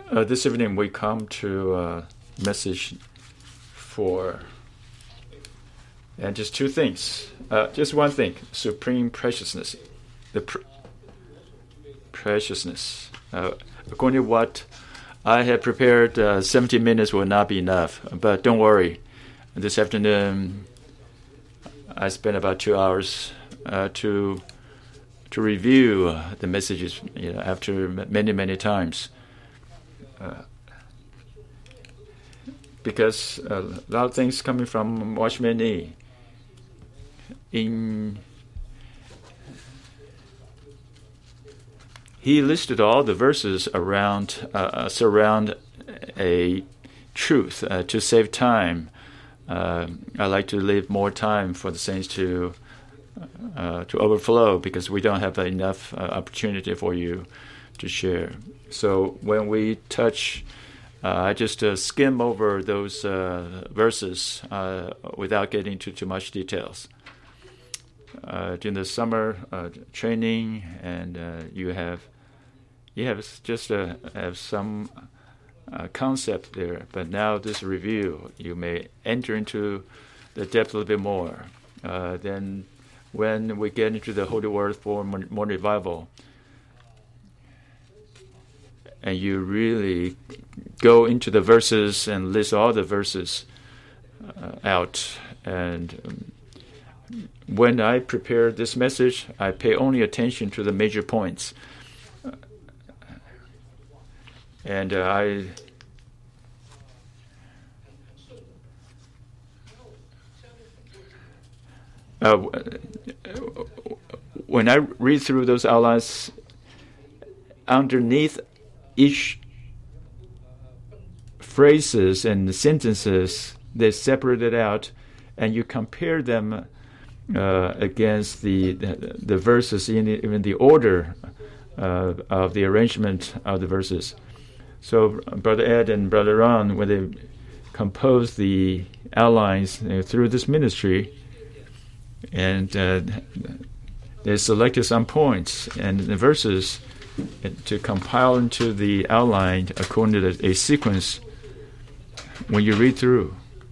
This evening we come to message 4. And just two things. Just one thing. Supreme preciousness. The preciousness. According to what I had prepared, 70 minutes will not be enough. But don't worry. This afternoon, I spent about 2 hours to review the messages after many times. Because a lot of things coming from Watchman Nee. He listed all the verses around surround a truth. To save time, I like to leave more time for the saints to overflow, because we don't have enough opportunity for you to share. So when we touch, I just skim over those verses without getting into too much details. During the summer training, and you have just have some concept there. But now this review, you may enter into the depth a little bit more. Then when we get into the Holy Word for more revival, and you really go into the verses and list all the verses out. And when I prepare this message, I pay only attention to the major points. And when I read through those outlines, underneath each phrases and sentences, they separated out, and you compare them against the verses in even the order of the arrangement of the verses. So Brother Ed and Brother Ron, when they composed the outlines through this ministry, and they selected some points and the verses to compile into the outline according to a sequence when you read through.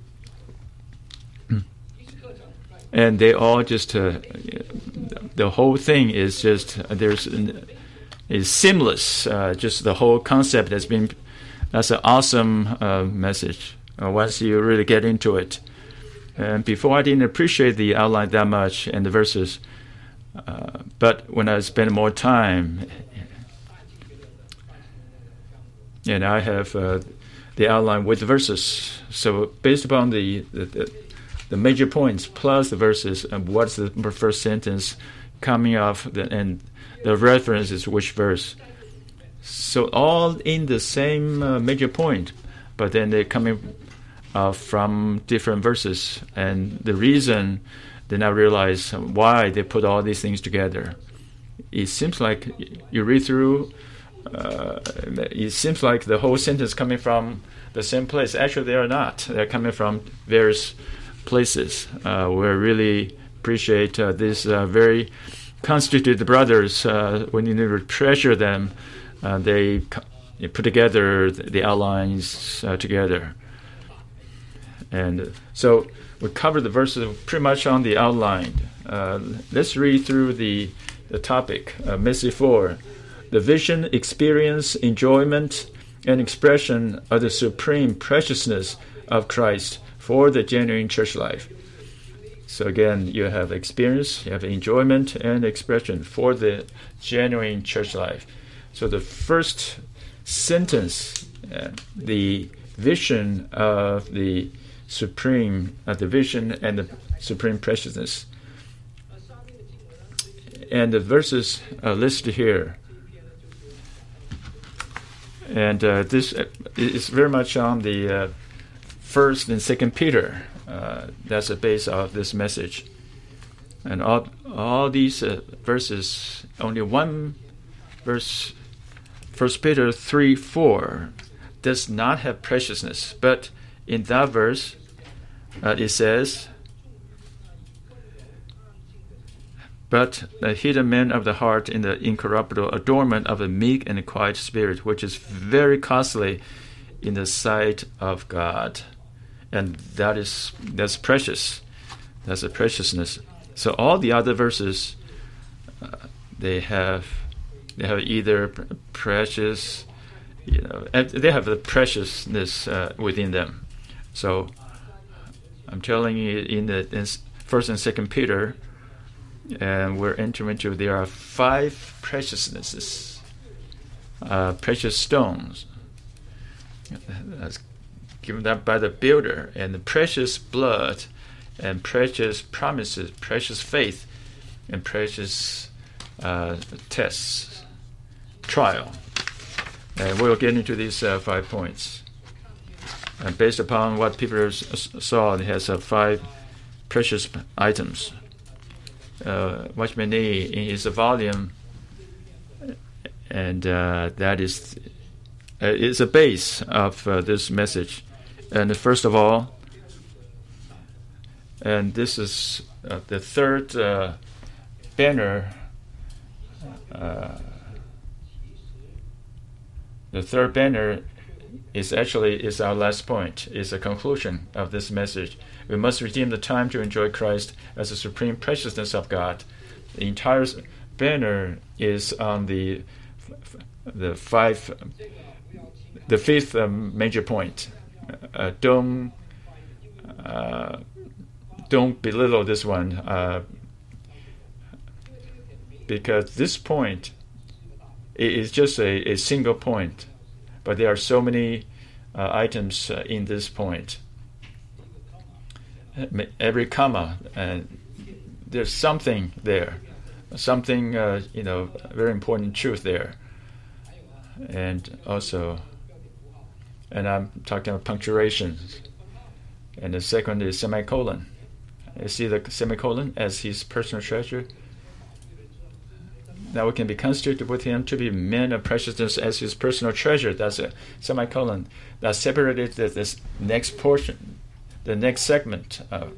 And they all just, the whole thing is just, is seamless. Just the whole concept has been, that's an awesome message once you really get into it. And before I didn't appreciate the outline that much and the verses, but when I spend more time, and I have the outline with the verses. So based upon the major points plus the verses, and what's the first sentence coming off, and the reference is which verse. So all in the same major point, but then they're coming from different verses. And the reason, then I realize why they put all these things together. It seems like you read through, it seems like the whole sentence coming from the same place. Actually, they are not. They're coming from various places. We really appreciate these very constituted brothers. When you need to treasure them, they put together the outlines together. And so we cover the verses pretty much on the outline. Let's read through the topic, Message 4. The vision, experience, enjoyment, and expression of the supreme preciousness of Christ for the genuine church life. So again, you have experience, you have enjoyment, and expression for the genuine church life. So the first sentence, the vision of the supreme, the vision and the supreme preciousness. And the verses are listed here. And this is very much on the 1st and 2nd Peter. That's the base of this message. And all these verses, only one verse, 1 Peter 3:4, does not have preciousness. But in that verse, it says, but the hidden man of the heart in the incorruptible adornment of a meek and quiet spirit, which is very costly in the sight of God. And that's precious. That's a preciousness. So all the other verses, they have either precious, they have the preciousness within them. So I'm telling you, in 1st and 2nd Peter, and we're entering into, there are 5 preciousnesses, precious stones, that's given up by the builder, and the precious blood, and precious promises, precious faith, and precious tests, trial. And we'll get into these 5 points. And based upon what Peter saw, it has 5 precious items. Watchman Nee in his volume, and that is a base of this message. And first of all, and this is the third banner. The third banner is our last point. Is a conclusion of this message. We must redeem the time to enjoy Christ as the supreme preciousness of God. The entire banner is on the fifth major point. Don't belittle this one, because this point is just a single point, but there are so many items in this point. Every comma, and there's something there, something very important truth there, and also, and I'm talking about punctuations, and the second is semicolon. You see the semicolon as his personal treasure. Now we can be constituted with him to be men of preciousness as his personal treasure. That's a semicolon. That separated this next portion, the next segment.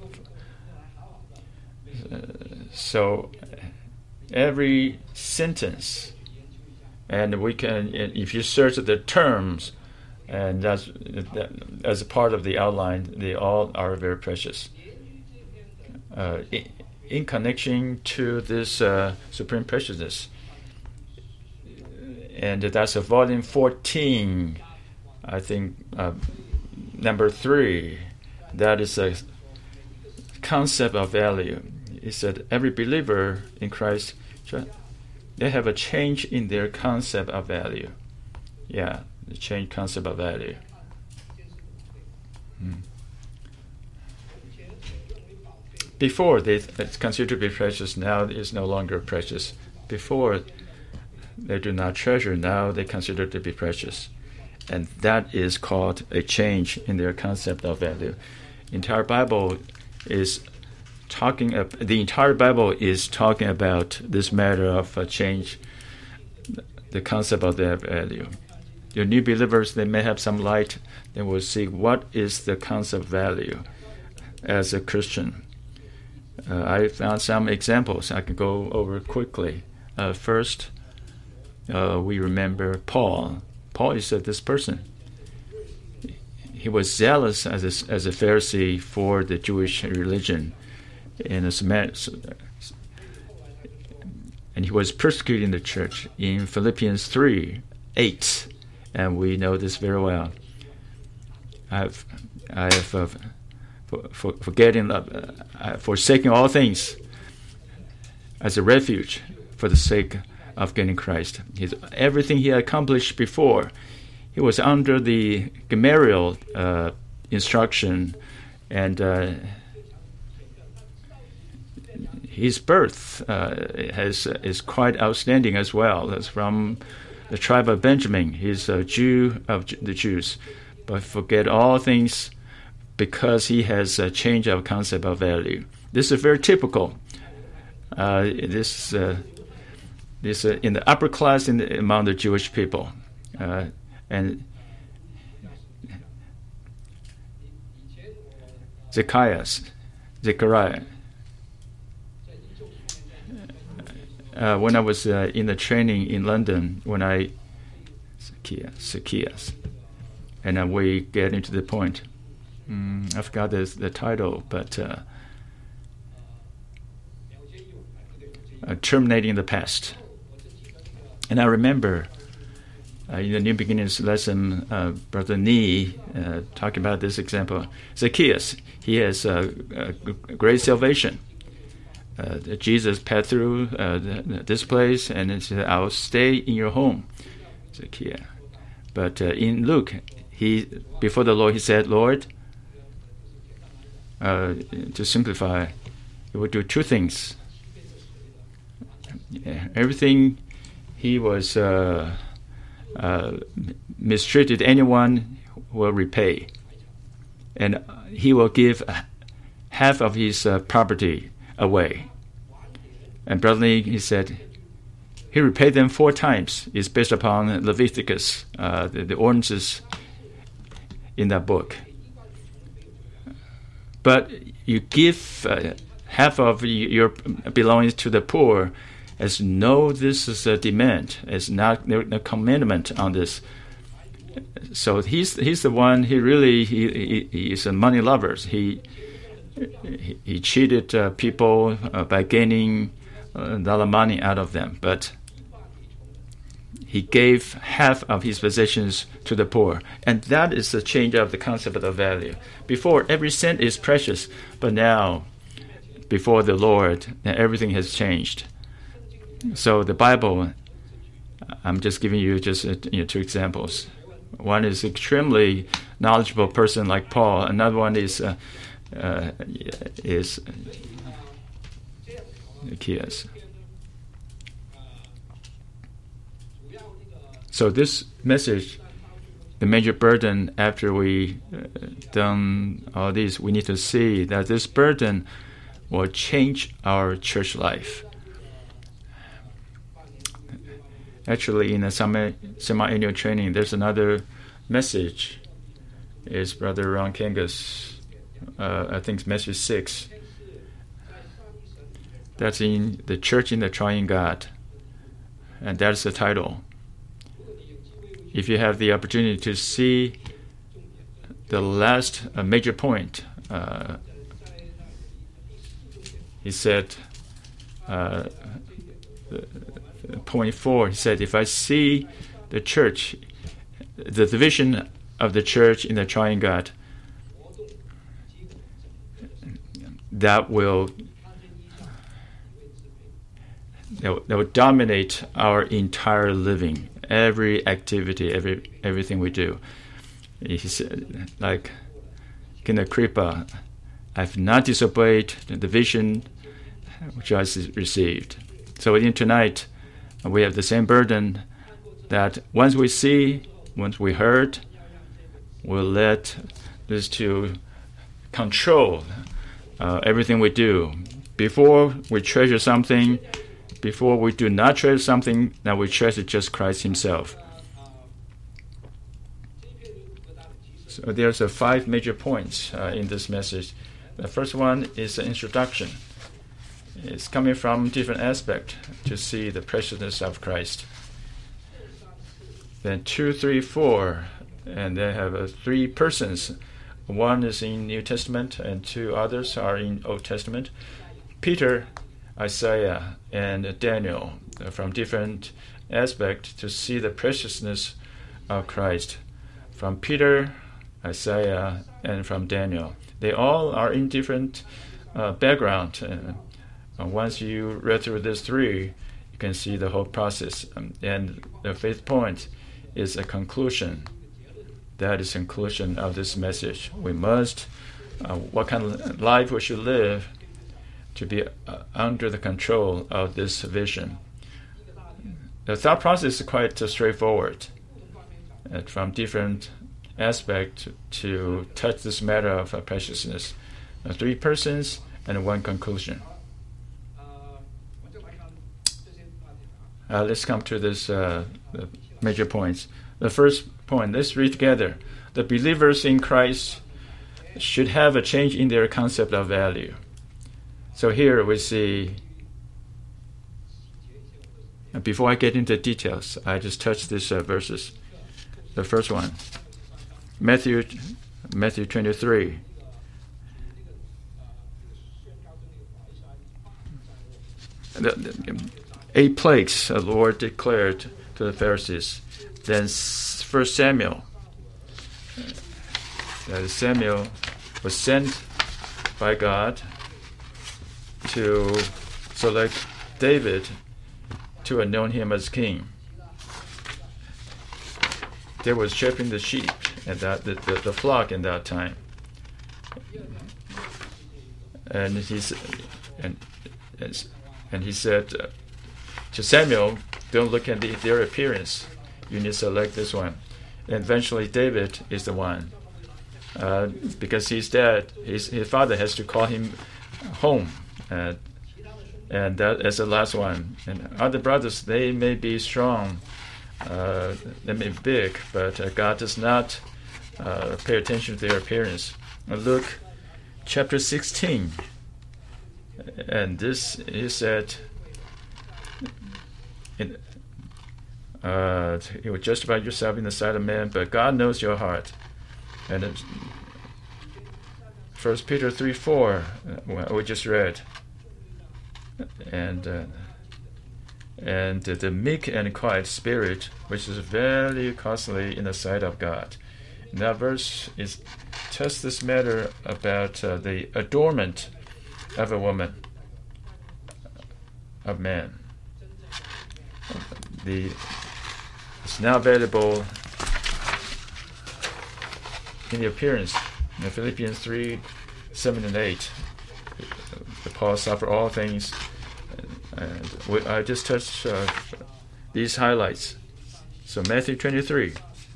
So every sentence, and we can, if you search the terms, and that's as a part of the outline, they all are very precious. In connection to this supreme preciousness. And that's a volume 14, I think, number 3. That is a concept of value. It said every believer in Christ, they have a change in their concept of value. Yeah, the change concept of value. Before it's considered to be precious, now it is no longer precious. Before they do not treasure, now they consider it to be precious. And that is called a change in their concept of value. The entire Bible is talking about this matter of change, the concept of their value. The new believers, they may have some light, they will see what is the concept of value as a Christian. I found some examples I can go over quickly. First, we remember Paul. Paul is this person. He was zealous as a Pharisee for the Jewish religion, and he was persecuting the church in Philippians 3:8, and we know this very well. I have forsaking all things as a refuge for the sake of gaining Christ. Everything he accomplished before, he was under the Gamaliel instruction, and his birth is quite outstanding as well. That's from the tribe of Benjamin. He's a Jew of the Jews, but forget all things because he has a change of concept of value. This is very typical. This in the upper class among the Jewish people, and Zechariah. when I was in the training in London, Zacchaeus, and we get into the point. I forgot the title, but terminating the past. And I remember in the New Beginnings lesson, Brother Nee talking about this example. Zacchaeus, he has a great salvation. Jesus passed through this place, and he said, "I'll stay in your home," Zacchaeus. But in Luke, before the Lord, he said, "Lord," to simplify, he would do two things. Everything he was mistreated, anyone will repay, and he will give half of his property away. And Brother Lee, he said, he repaid them 4 times. It's based upon Leviticus, the ordinances in that book. But you give half of your belongings to the poor, as no, this is a demand. It's not a commandment on this. So he's the one. He is a money lover. He cheated people by gaining a lot of money out of them, but he gave half of his possessions to the poor, and that is the change of the concept of value. Before, every cent is precious, but now, before the Lord, everything has changed. So the Bible, I'm just giving you just 2 examples. One is extremely knowledgeable person like Paul. Another one is Zacchaeus. So this message, the major burden after we done all this, we need to see that this burden will change our church life. Actually, in a semi-annual training, there's another message. It's Brother Ron Kangas, I think it's message 6. That's in the Church in the Triune God, and that's the title. If you have the opportunity to see the last major point, he said, point 4, he said, if I see the church, the division of the church in the Triune God, that will dominate our entire living, every activity, everything we do. He said, like Kinakripa, I've not disobeyed the vision which I received. So in tonight, we have the same burden that once we see, once we heard, we'll let this to control everything we do. Before we treasure something, before we do not treasure something, now we treasure just Christ himself. So there's 5 major points in this message. The first one is an introduction. It's coming from different aspects to see the preciousness of Christ. Then 2, 3, 4, and they have 3 persons. One is in New Testament, and 2 others are in Old Testament. Peter, Isaiah, and Daniel, from different aspects to see the preciousness of Christ. From Peter, Isaiah, and from Daniel. They all are in different background. Once you read through these 3, you can see the whole process. And the 5th point is a conclusion. That is the conclusion of this message. We must, what kind of life we should live to be under the control of this vision. The thought process is quite straightforward. From different aspects to touch this matter of preciousness. 3 persons and 1 conclusion. Let's come to this major points. The first point, let's read together. The believers in Christ should have a change in their concept of value. So here we see Before I get into details, I just touch these verses. The first one, Matthew 23. The 8 plagues the Lord declared to the Pharisees. Then 1 Samuel. Samuel was sent by God to select David to anoint him as king. They were shepherding the sheep and the flock in that time. And he said to Samuel, don't look at their appearance. You need to select this one. And eventually David is the one. Because he's dead, his father has to call him home. And that is the last one. And other brothers, they may be strong, they may be big, but God does not pay attention to their appearance. Luke chapter 16. And this, he said, you justify yourself in the sight of men, but God knows your heart. And 1 Peter 3:4, we just read. And the meek and quiet spirit, which is very costly in the sight of God. And that verse is just this matter about the adornment of a woman, of man. It's now available in the appearance. In Philippians 3:7-8, Paul suffered all things. And I just touched these highlights. So Matthew 23,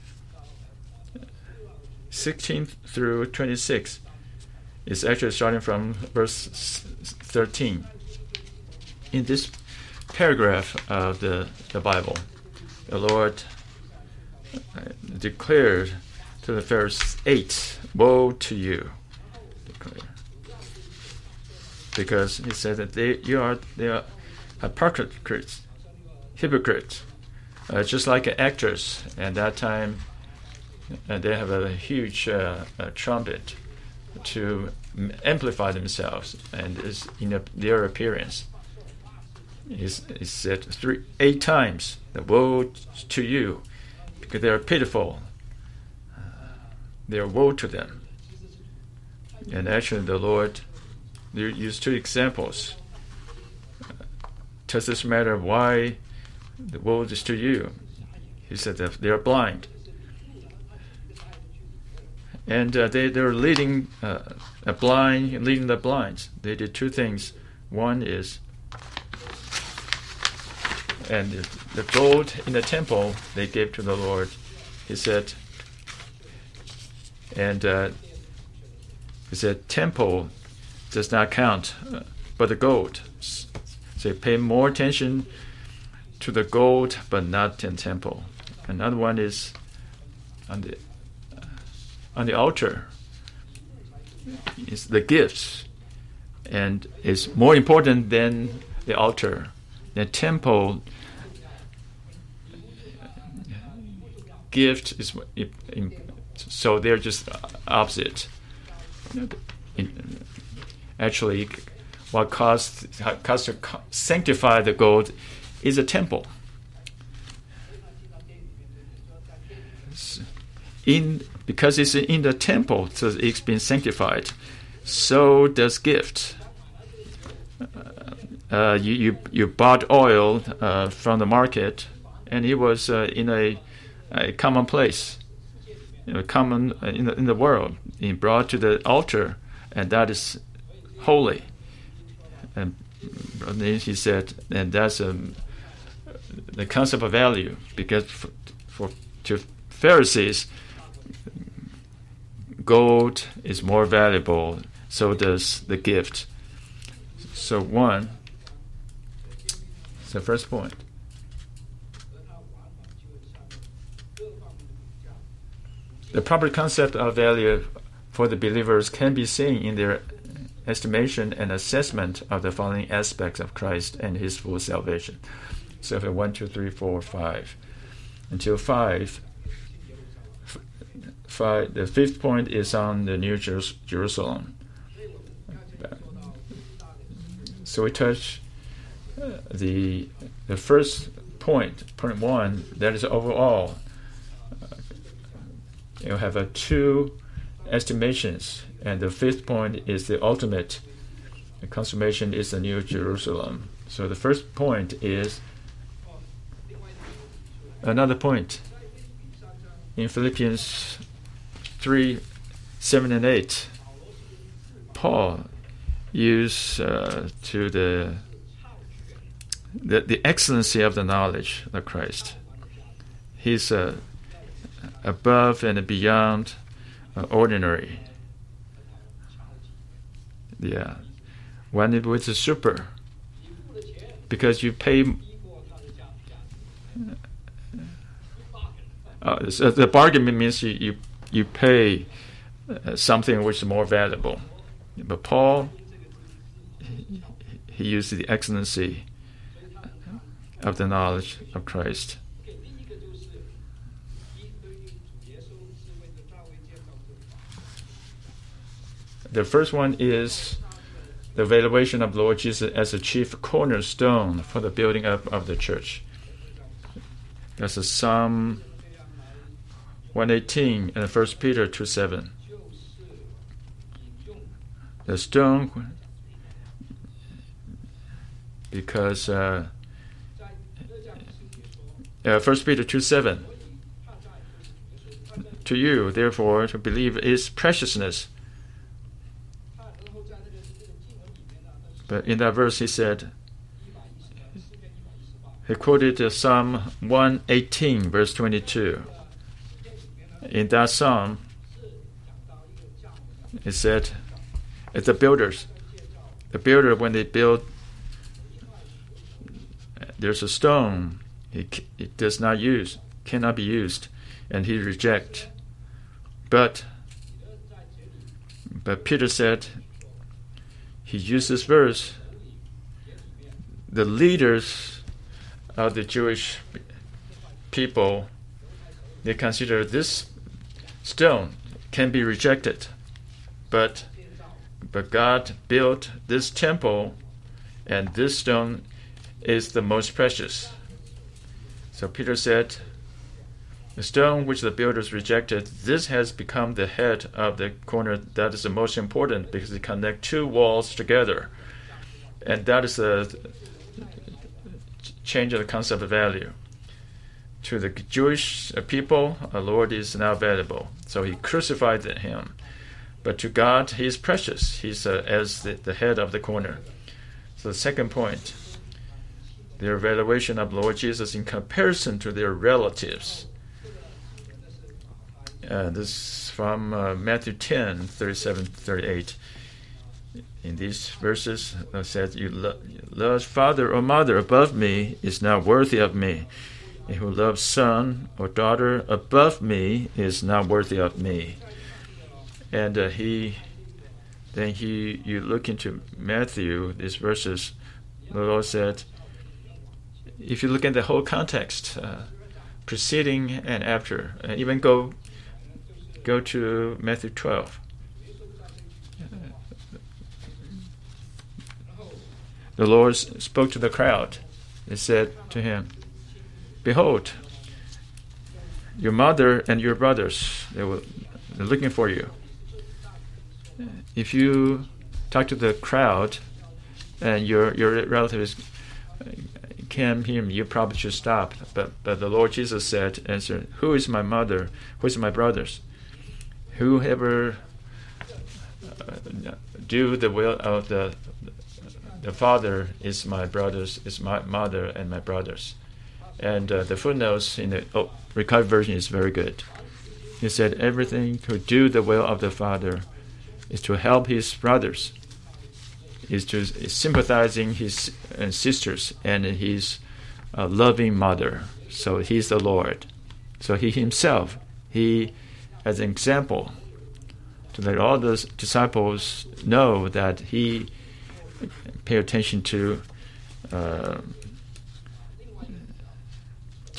16 through 26 is actually starting from verse 13. In this paragraph of the Bible, the Lord declared to the Pharisees, 8, woe to you. Because he said that they are hypocrites, just like actors. And that time, they have a huge trumpet to amplify themselves and is in their appearance. He said 8 times, woe to you, because they are pitiful. They are woe to them. And actually, the Lord used 2 examples. Just this matter of why the woe is to you. He said that they are blind. And they're leading the blind. They did 2 things. One is, and the gold in the temple they gave to the Lord. He said, temple does not count, but the gold. So you pay more attention to the gold, but not in temple. Another one is on the altar. It's the gifts, and it's more important than the altar. The temple gift is so they're just opposite. Actually, what costs to sanctify the gold is a temple. Because it's in the temple, so it's been sanctified. So does gift. You bought oil from the market, and it was in a common place, common in the world. It brought to the altar, and that is holy. And he said, and that's the concept of value, because to Pharisees, gold is more valuable. So does the gift. So it's the first point. The proper concept of value for the believers can be seen in their estimation and assessment of the following aspects of Christ and his full salvation. So 1, 2, 3, 4, 5. Until 5. The fifth point is on the New Jerusalem. So we touch the first point 1, that is overall. You have 2 estimations, and the fifth point is the ultimate. The consummation is the New Jerusalem. So the first point is another point in Philippians 3, 7 and 8. Paul used to the excellency of the knowledge of Christ. He's above and beyond ordinary. Yeah. When it was a super, because you pay. So the bargain means you pay something which is more valuable. But Paul, he used the excellency of the knowledge of Christ. The first one is the evaluation of Lord Jesus as a chief cornerstone for the building up of the church. That's a Psalm 118 and 1 Peter 2:7. The stone, because 1 Peter 2:7. To you, therefore, to believe is preciousness. But in that verse, he quoted Psalm 118, verse 22. In that psalm, it said, it's the builders. The builder, when they build, there's a stone it cannot be used, and he rejects. But Peter said, he used this verse. The leaders of the Jewish people, they consider this stone can be rejected, but God built this temple, and this stone is the most precious. So Peter said, the stone which the builders rejected, this has become the head of the corner that is the most important, because it connects 2 walls together. And that is the change of the concept of value. To the Jewish people, our Lord is now valuable. So he crucified him. But to God, he is precious. He's as the head of the corner. So the second point, their evaluation of Lord Jesus in comparison to their relatives. This is from Matthew 10, 37, 38. In these verses, it says, you love father or mother above me is not worthy of me. And who loves son or daughter above me is not worthy of me. And you look into Matthew, these verses, the Lord said, if you look at the whole context, preceding and after, and even go to Matthew 12. The Lord spoke to the crowd. He said to him, behold, your mother and your brothers, they're looking for you. If you talk to the crowd and your relatives can't hear me, you probably should stop. But the Lord Jesus answered, who is my mother? Who is my brothers? Whoever do the will of the Father is my brothers, is my mother and my brothers. And the footnotes in the recovered version is very good. He said, everything to do the will of the Father is to help his brothers, is sympathizing his sisters and his loving mother. So he's the Lord. So he himself, as an example, to let all the disciples know that he pay attention to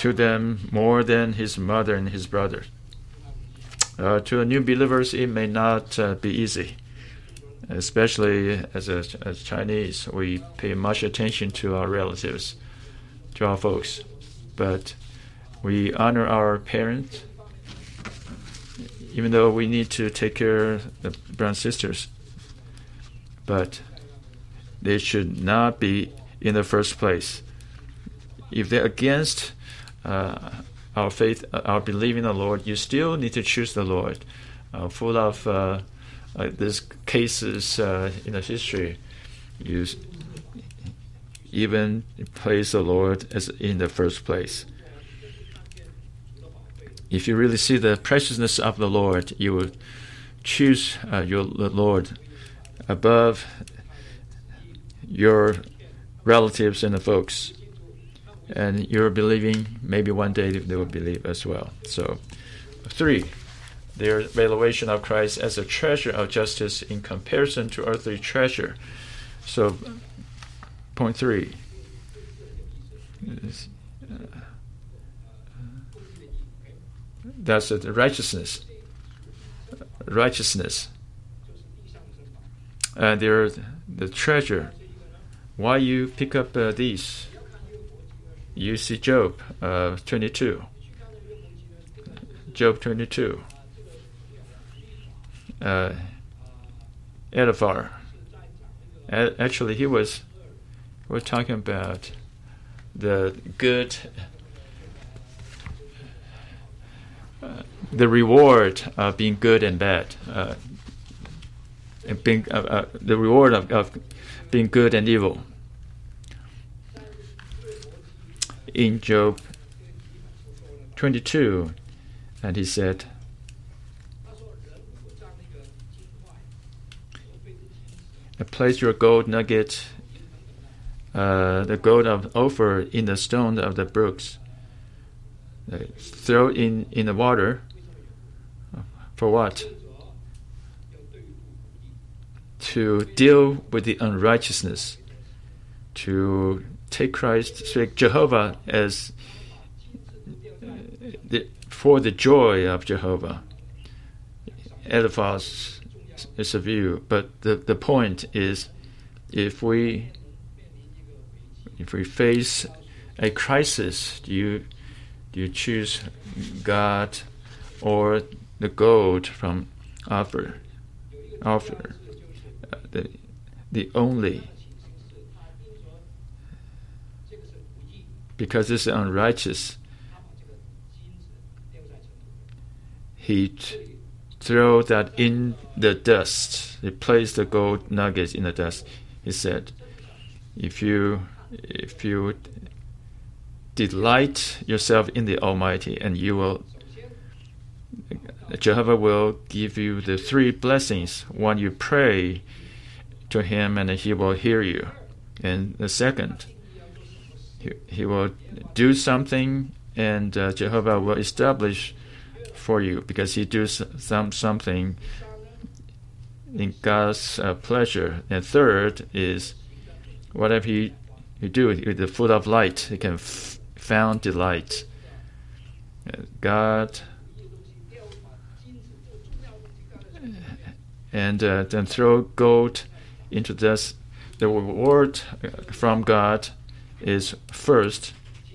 to them more than his mother and his brothers. To the new believers, it may not be easy. Especially as Chinese, we pay much attention to our relatives, to our folks. But we honor our parents, even though we need to take care of the brothers and sisters. But they should not be in the first place. If they're against our faith, our belief in the Lord, you still need to choose the Lord. Full of these cases in the history, you even place the Lord as in the first place. If you really see the preciousness of the Lord, you will choose the Lord above your relatives and the folks. And you're believing, maybe one day they will believe as well. So, 3, their evaluation of Christ as a treasure of justice in comparison to earthly treasure. So, point 3. That's the righteousness. And they're the treasure. Why you pick up these? You see Job 22. Job 22. Eliphaz. Actually, we're talking about the good, the reward of being good and bad, and being the reward of being good and evil. In Job 22, and he said, place your gold nugget, the gold of Ophir, in the stone of the brooks. Throw in the water. For what? To deal with the unrighteousness. To take Christ, take Jehovah as for the joy of Jehovah. Eliphaz is a view, but the point is, if we face a crisis, do you choose God or the gold from Ophir? The only, because it's unrighteous, he throw that in the dust. He placed the gold nuggets in the dust. He said, if you delight yourself in the Almighty, and Jehovah will give you the 3 blessings. One, you pray to him and he will hear you. And the second, he will do something, and Jehovah will establish for you, because he does something in God's pleasure. And third is, whatever he do with the foot of light, he can found delight. God, and then throw gold into this. The reward from God is first,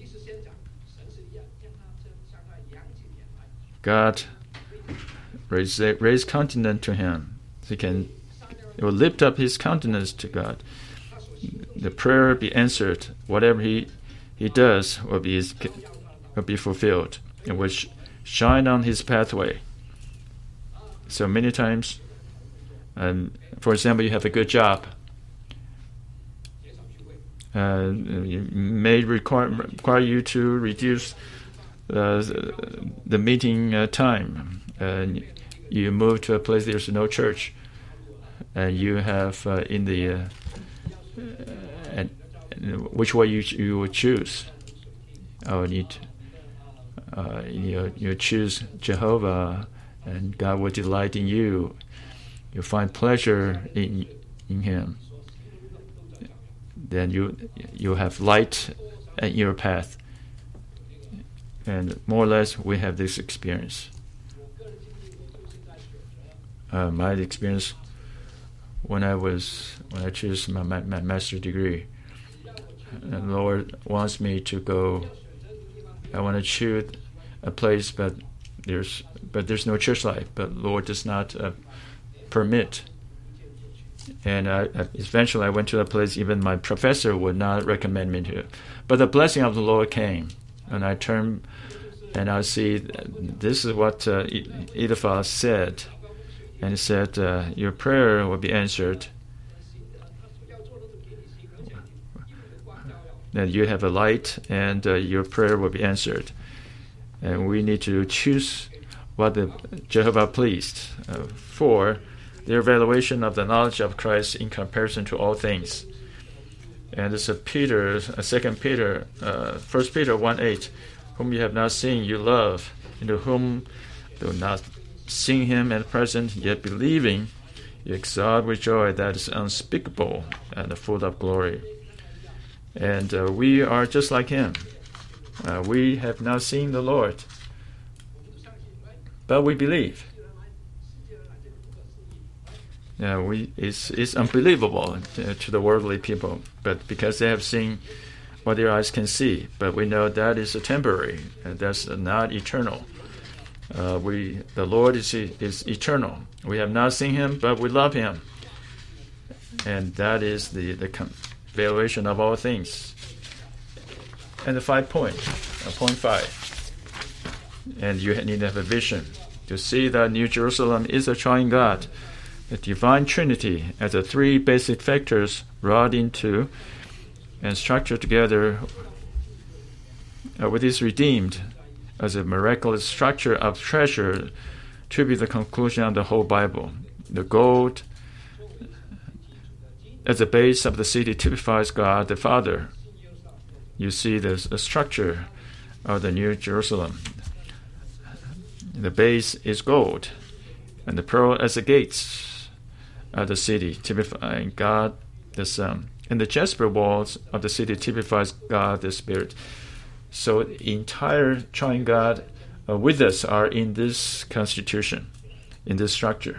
God raise countenance to him. It will lift up his countenance to God. The prayer be answered. Whatever he does will be fulfilled, and will shine on his pathway. So many times, for example, you have a good job. It may require you to reduce the meeting time. You move to a place there's no church, and you have in the which way you would choose. You choose Jehovah, and God will delight in you. You find pleasure in him. Then you have light in your path. And more or less, we have this experience. My experience when I choose my master's degree, the Lord wants me to go. I want to choose a place, but there's no church life. But Lord does not permit. And eventually, I went to a place even my professor would not recommend me to. But the blessing of the Lord came, and I turned and I see this is what Eliphaz said. And he said, your prayer will be answered. That you have a light, and your prayer will be answered. And we need to choose what the Jehovah pleased for their evaluation of the knowledge of Christ in comparison to all things. And this is 2 Peter, 1 Peter 1:8, whom you have not seen, you love, into whom though not seeing him at present, yet believing, you exalt with joy that is unspeakable and full of glory. And we are just like him. We have not seen the Lord, but we believe. It's unbelievable to the worldly people, but because they have seen what their eyes can see. But we know that is temporary, and that's not eternal. The Lord is eternal. We have not seen him, but we love him. And that is the evaluation of all things. And the 5 point 5. And you need to have a vision to see that New Jerusalem is a triune God, the divine Trinity as the three basic factors wrought into and structured together with this redeemed as a miraculous structure of treasure to be the conclusion of the whole Bible. The gold as the base of the city typifies God the Father. You see the structure of the New Jerusalem. The base is gold, and the pearl as the gates of the city typifying God the Son. And the jasper walls of the city typifies God the Spirit. So the entire triune God with us are in this constitution, in this structure.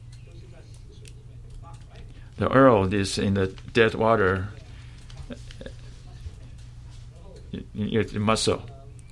The earl is in the dead water, in muscle,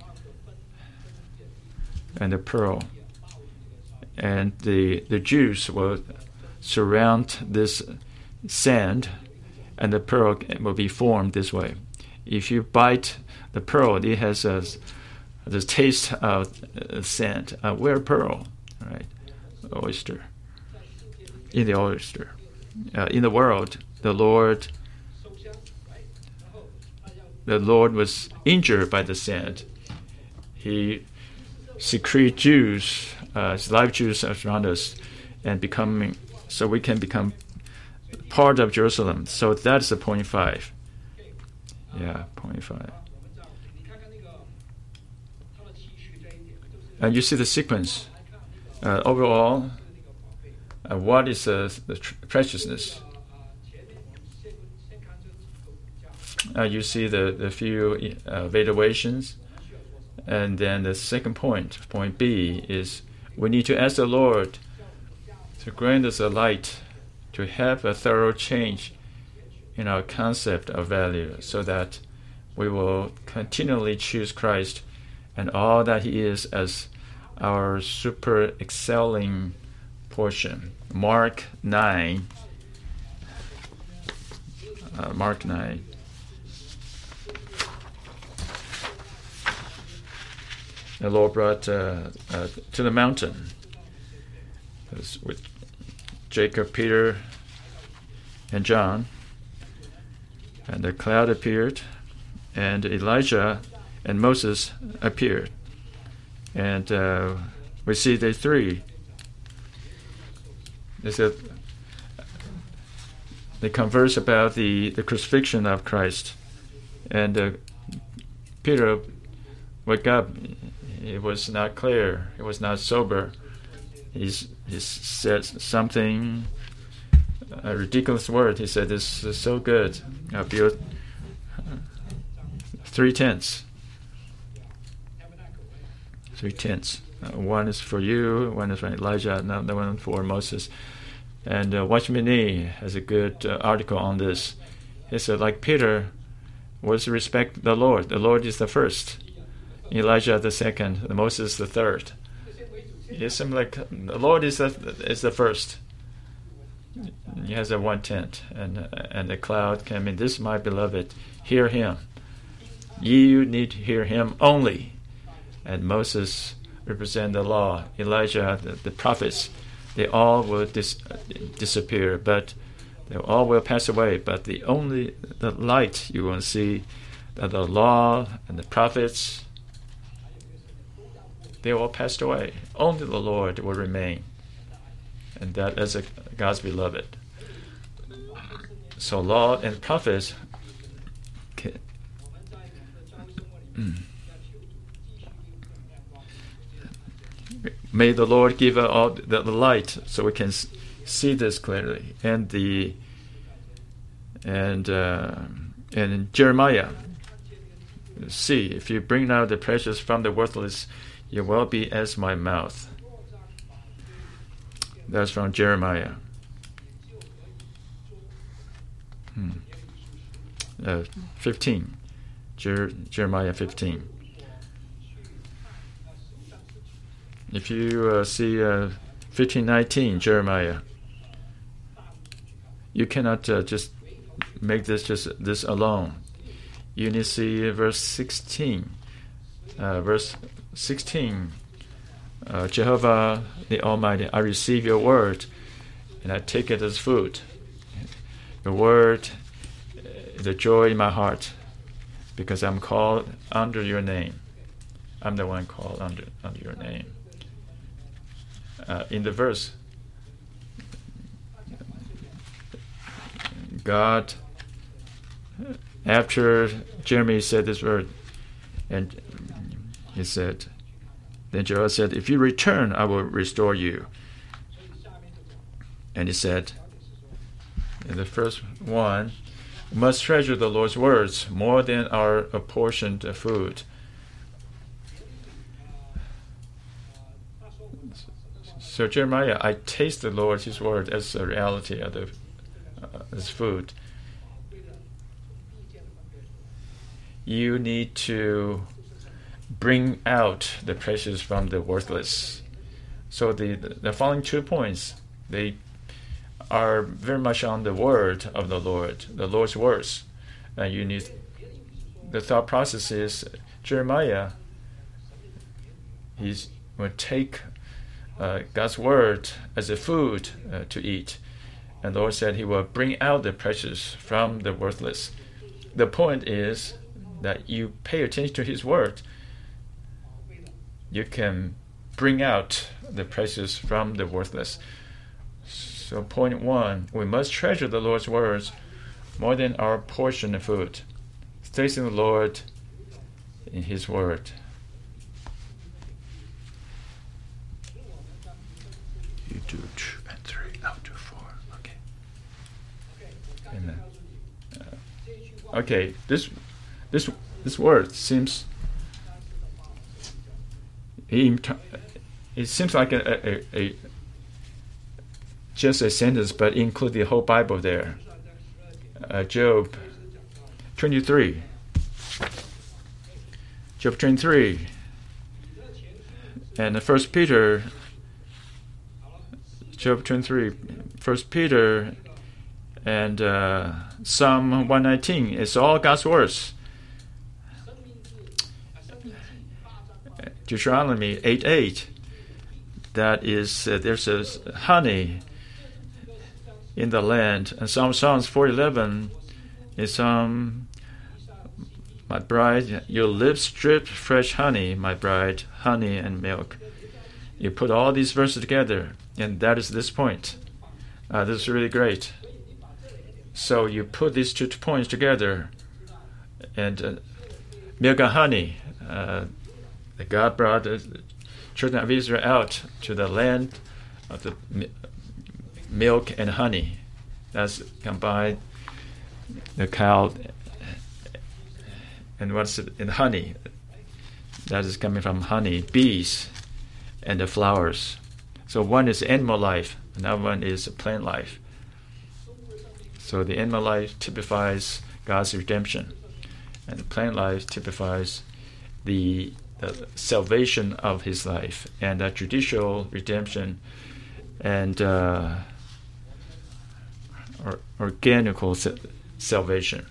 and the pearl. And the Jews will surround this sand, and the pearl will be formed this way. If you bite the pearl, it has the taste of sand. We're pearl, right? Oyster. In the oyster. In the world, the Lord was injured by the sand. He secreted Jews, live Jews around us, and so we can become part of Jerusalem. So that's the 0.5. Yeah, 0.5. And you see the sequence. Overall, what is the preciousness? You see the few evaluations. And then the second point B, is we need to ask the Lord to grant us a light to have a thorough change in our concept of value, so that we will continually choose Christ and all that he is as our super excelling portion. Mark 9. The Lord brought to the mountain with Jacob, Peter, and John. And the cloud appeared, and Elijah and Moses appeared. And we see the three. They converse about the crucifixion of Christ. And Peter woke up. It was not clear. It was not sober. He said something, a ridiculous word. He said, "This is so good. I built 3 tents." 3 tents. One is for you, one is for Elijah, another one for Moses. And Watchman Nee has a good article on this. He said, like Peter, was respect the Lord. The Lord is the first. Elijah the second. Moses the third. It seems like the Lord is the first. He has a 1 tent, and the cloud came in. This, my beloved, hear him. You need to hear him only. And Moses represent the law. Elijah, the prophets, they all will disappear, but they all will pass away. But the light you will see, that the law and the prophets, they all passed away. Only the Lord will remain. And that is God's beloved. So law and prophets may the Lord give all the light so we can see this clearly. And in Jeremiah, see, if you bring out the precious from the worthless, you will be as my mouth. That's from Jeremiah. 15. Jeremiah 15. If you see 15:19, Jeremiah, you cannot just make this alone. You need to see verse 16. Verse 16. Jehovah the Almighty, I receive your word, and I take it as food. Your word is a joy in my heart, because I'm called under your name. I'm the one called under your name. In the verse, God, after Jeremy said this word, and he said, then Jehovah said, if you return, I will restore you. And he said, in the first one, we must treasure the Lord's words more than our apportioned food. So Jeremiah, I taste the Lord, his word, as a reality of as food. You need to bring out the precious from the worthless. So the following 2 points, they are very much on the word of the Lord's words. You need, the thought process is, Jeremiah, he will take God's word as a food to eat. And the Lord said he will bring out the precious from the worthless. The point is that you pay attention to his word. You can bring out the precious from the worthless. So point 1, we must treasure the Lord's words more than our portion of food. Trusting the Lord in his word. You do 2 and 3, I'll do 4. Okay. Amen. Okay, this word seems, it seems like a just a sentence, but include the whole Bible there. Job 23. Job 23. And 1 Peter, Job 23, 1 Peter, and Psalm 119. It's all God's words. Deuteronomy 8:8. That is, there's a honey in the land. And Psalms 4:11 is my bride, your lips drip fresh honey, my bride, honey and milk. You put all these verses together, and that is this point. This is really great. So you put these 2 points together, and milk and honey. God brought the children of Israel out to the land of the milk and honey. That's combined, the cow and what's it in honey. that is coming from honey, bees, and the flowers. So one is animal life, another one is plant life. So the animal life typifies God's redemption, and the plant life typifies the salvation of his life, and the judicial redemption and organical salvation.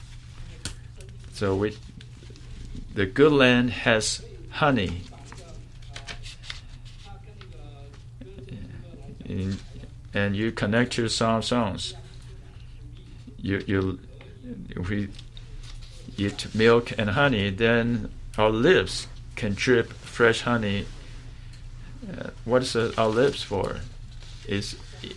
So the good land has honey, and you connect to Song of Songs. If we eat milk and honey, then our lips can drip fresh honey. What is our lips for? It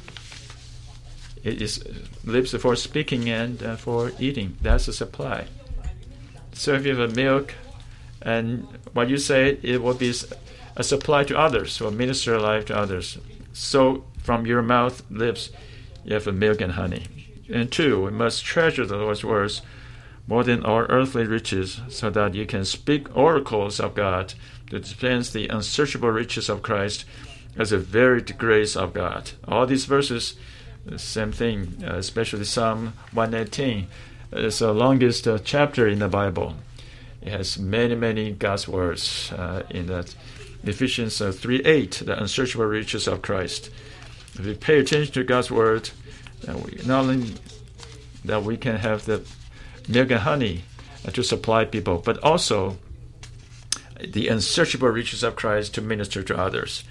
is lips for speaking and for eating. That's the supply. So if you have a milk, and what you say, it will be a supply to others, or minister life to others. So from your mouth, lips, you have a milk and honey. And 2, we must treasure the Lord's words more than our earthly riches, so that you can speak oracles of God that dispense the unsearchable riches of Christ as a varied grace of God. All these verses, the same thing, especially Psalm 119. It's the longest chapter in the Bible. It has many, many God's words in that. Ephesians 3:8, the unsearchable riches of Christ. If we pay attention to God's word, not only that we can have the milk and honey to supply people, but also the unsearchable riches of Christ to minister to others.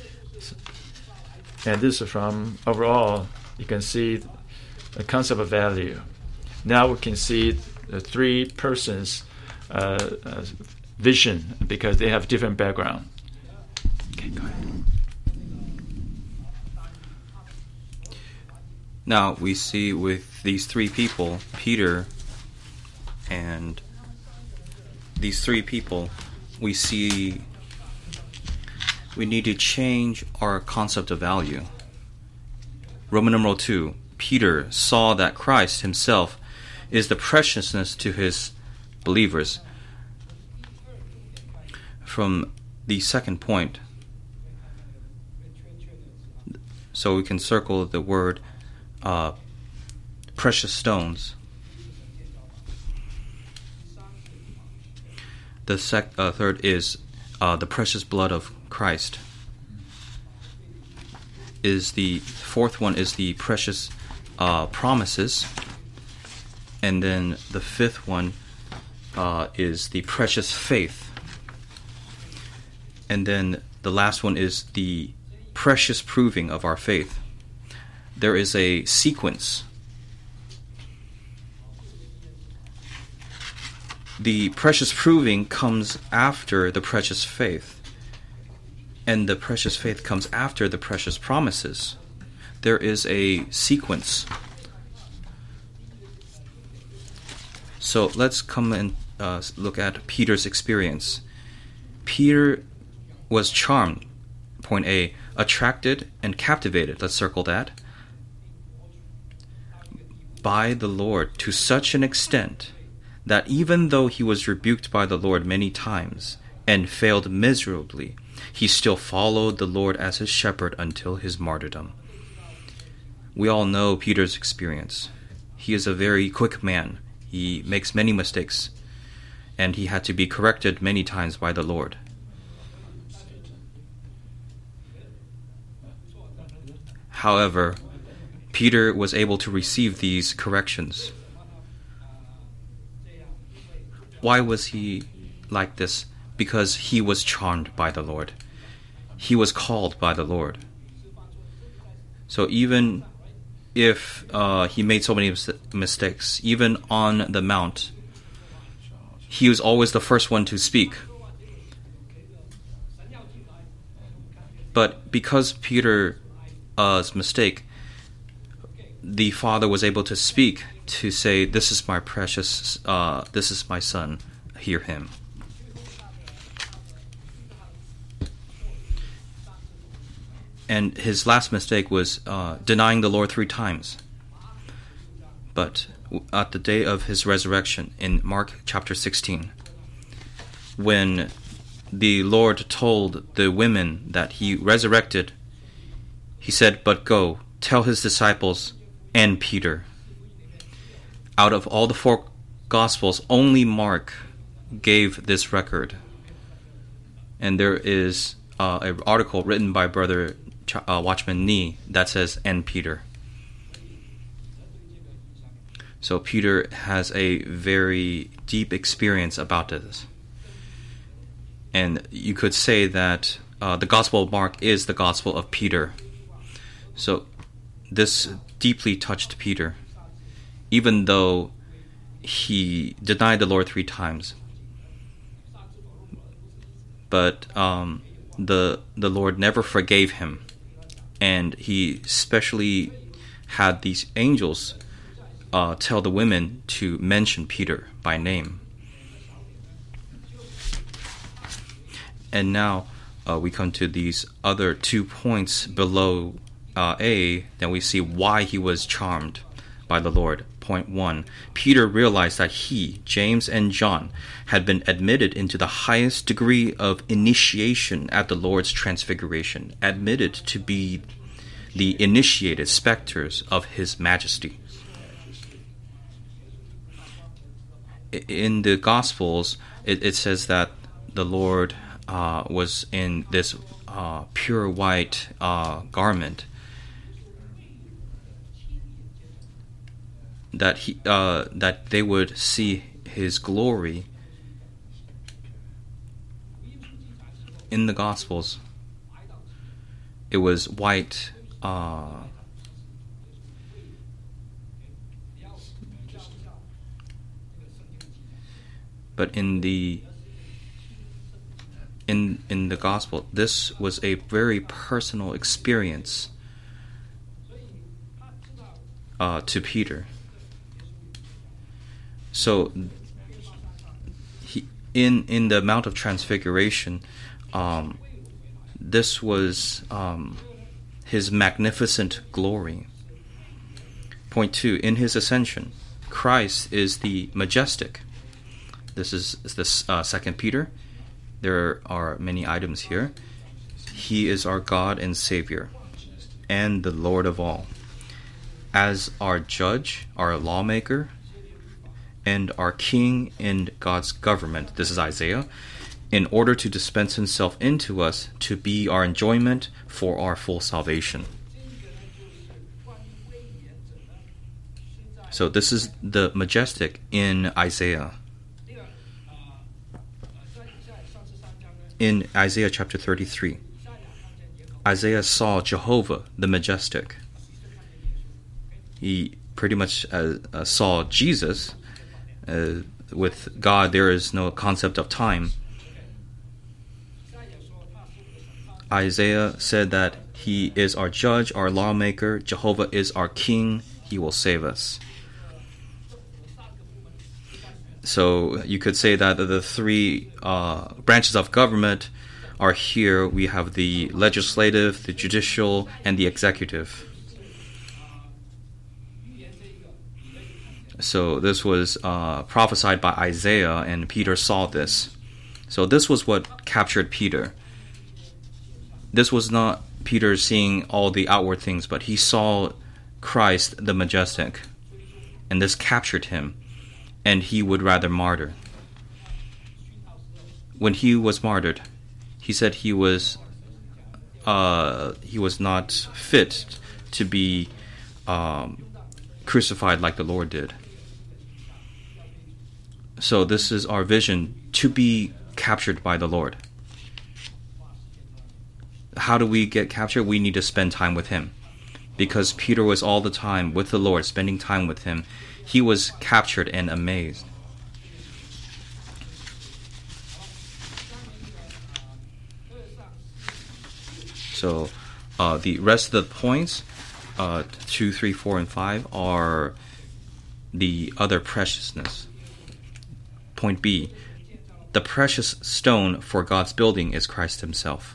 And this is from overall, you can see the concept of value. Now we can see the 3 persons' vision, because they have different background. Okay, go ahead. Now we see with these 3 people, Peter, and these 3 people, we see we need to change our concept of value. Roman numeral 2, Peter saw that Christ himself is the preciousness to his believers. From the second point, so we can circle the word precious stones. The third is the precious blood of Christ. The fourth one is the precious promises, and then the 5th one is the precious faith, and then the last one is the precious proving of our faith. There is a sequence. The precious proving comes after the precious faith, and the precious faith comes after the precious promises. There is a sequence. So let's come and look at Peter's experience. Peter was charmed, point A, attracted and captivated, let's circle that, by the Lord to such an extent that even though he was rebuked by the Lord many times and failed miserably, he still followed the Lord as his shepherd until his martyrdom. We all know Peter's experience. He is a very quick man. He makes many mistakes, and he had to be corrected many times by the Lord. However, Peter was able to receive these corrections. Why was he like this? Because he was charmed by the Lord. He was called by the Lord. So even if he made so many mistakes, even on the mount, he was always the first one to speak. But because Peter's mistake, the Father was able to speak to say, "This is my precious, this is my son, hear him." And his last mistake was denying the Lord 3 times. But at the day of his resurrection, in Mark chapter 16, when the Lord told the women that he resurrected, he said, "But go, tell his disciples and Peter." Out of all the 4 Gospels, only Mark gave this record. And there is an article written by Brother Watchman Nee that says, "and Peter." So Peter has a very deep experience about this. And you could say that the Gospel of Mark is the Gospel of Peter. So this deeply touched Peter, even though he denied the Lord 3 times. But the Lord never forgave him, and he specially had these angels tell the women to mention Peter by name. And now we come to these other 2 points below A, then we see why he was charmed by the Lord. Point 1, Peter realized that he, James, and John had been admitted into the highest degree of initiation at the Lord's transfiguration, admitted to be the initiated specters of His Majesty. In the Gospels, it says that the Lord was in this pure white garment, that they would see His glory. In the Gospels, it was white. But in the Gospel, this was a very personal experience to Peter. So in the Mount of Transfiguration, this was His magnificent glory. Point 2, in His ascension, Christ is the majestic. This is the 2 Peter. There are many items here. He is our God and Savior, and the Lord of all. As our judge, our lawmaker, and our king in God's government. This is Isaiah. In order to dispense Himself into us to be our enjoyment for our full salvation. So this is the majestic in Isaiah. In Isaiah chapter 33, Isaiah saw Jehovah the majestic. He pretty much saw Jesus. With God, there is no concept of time. Isaiah said that He is our judge, our lawmaker. Jehovah is our king. He will save us. So you could say that the 3 branches of government are here. We have the legislative, the judicial, and the executive. So this was prophesied by Isaiah, and Peter saw this. So this was what captured Peter. This was not Peter seeing all the outward things, but he saw Christ the majestic. And this captured him, and he would rather martyr. When he was martyred, he said he was not fit to be crucified like the Lord did. So this is our vision, to be captured by the Lord. How do we get captured? We need to spend time with Him. Because Peter was all the time with the Lord, spending time with Him, he was captured and amazed. So the rest of the points, 2, 3, 4, and 5, are the other preciousness. Point B, the precious stone for God's building is Christ Himself.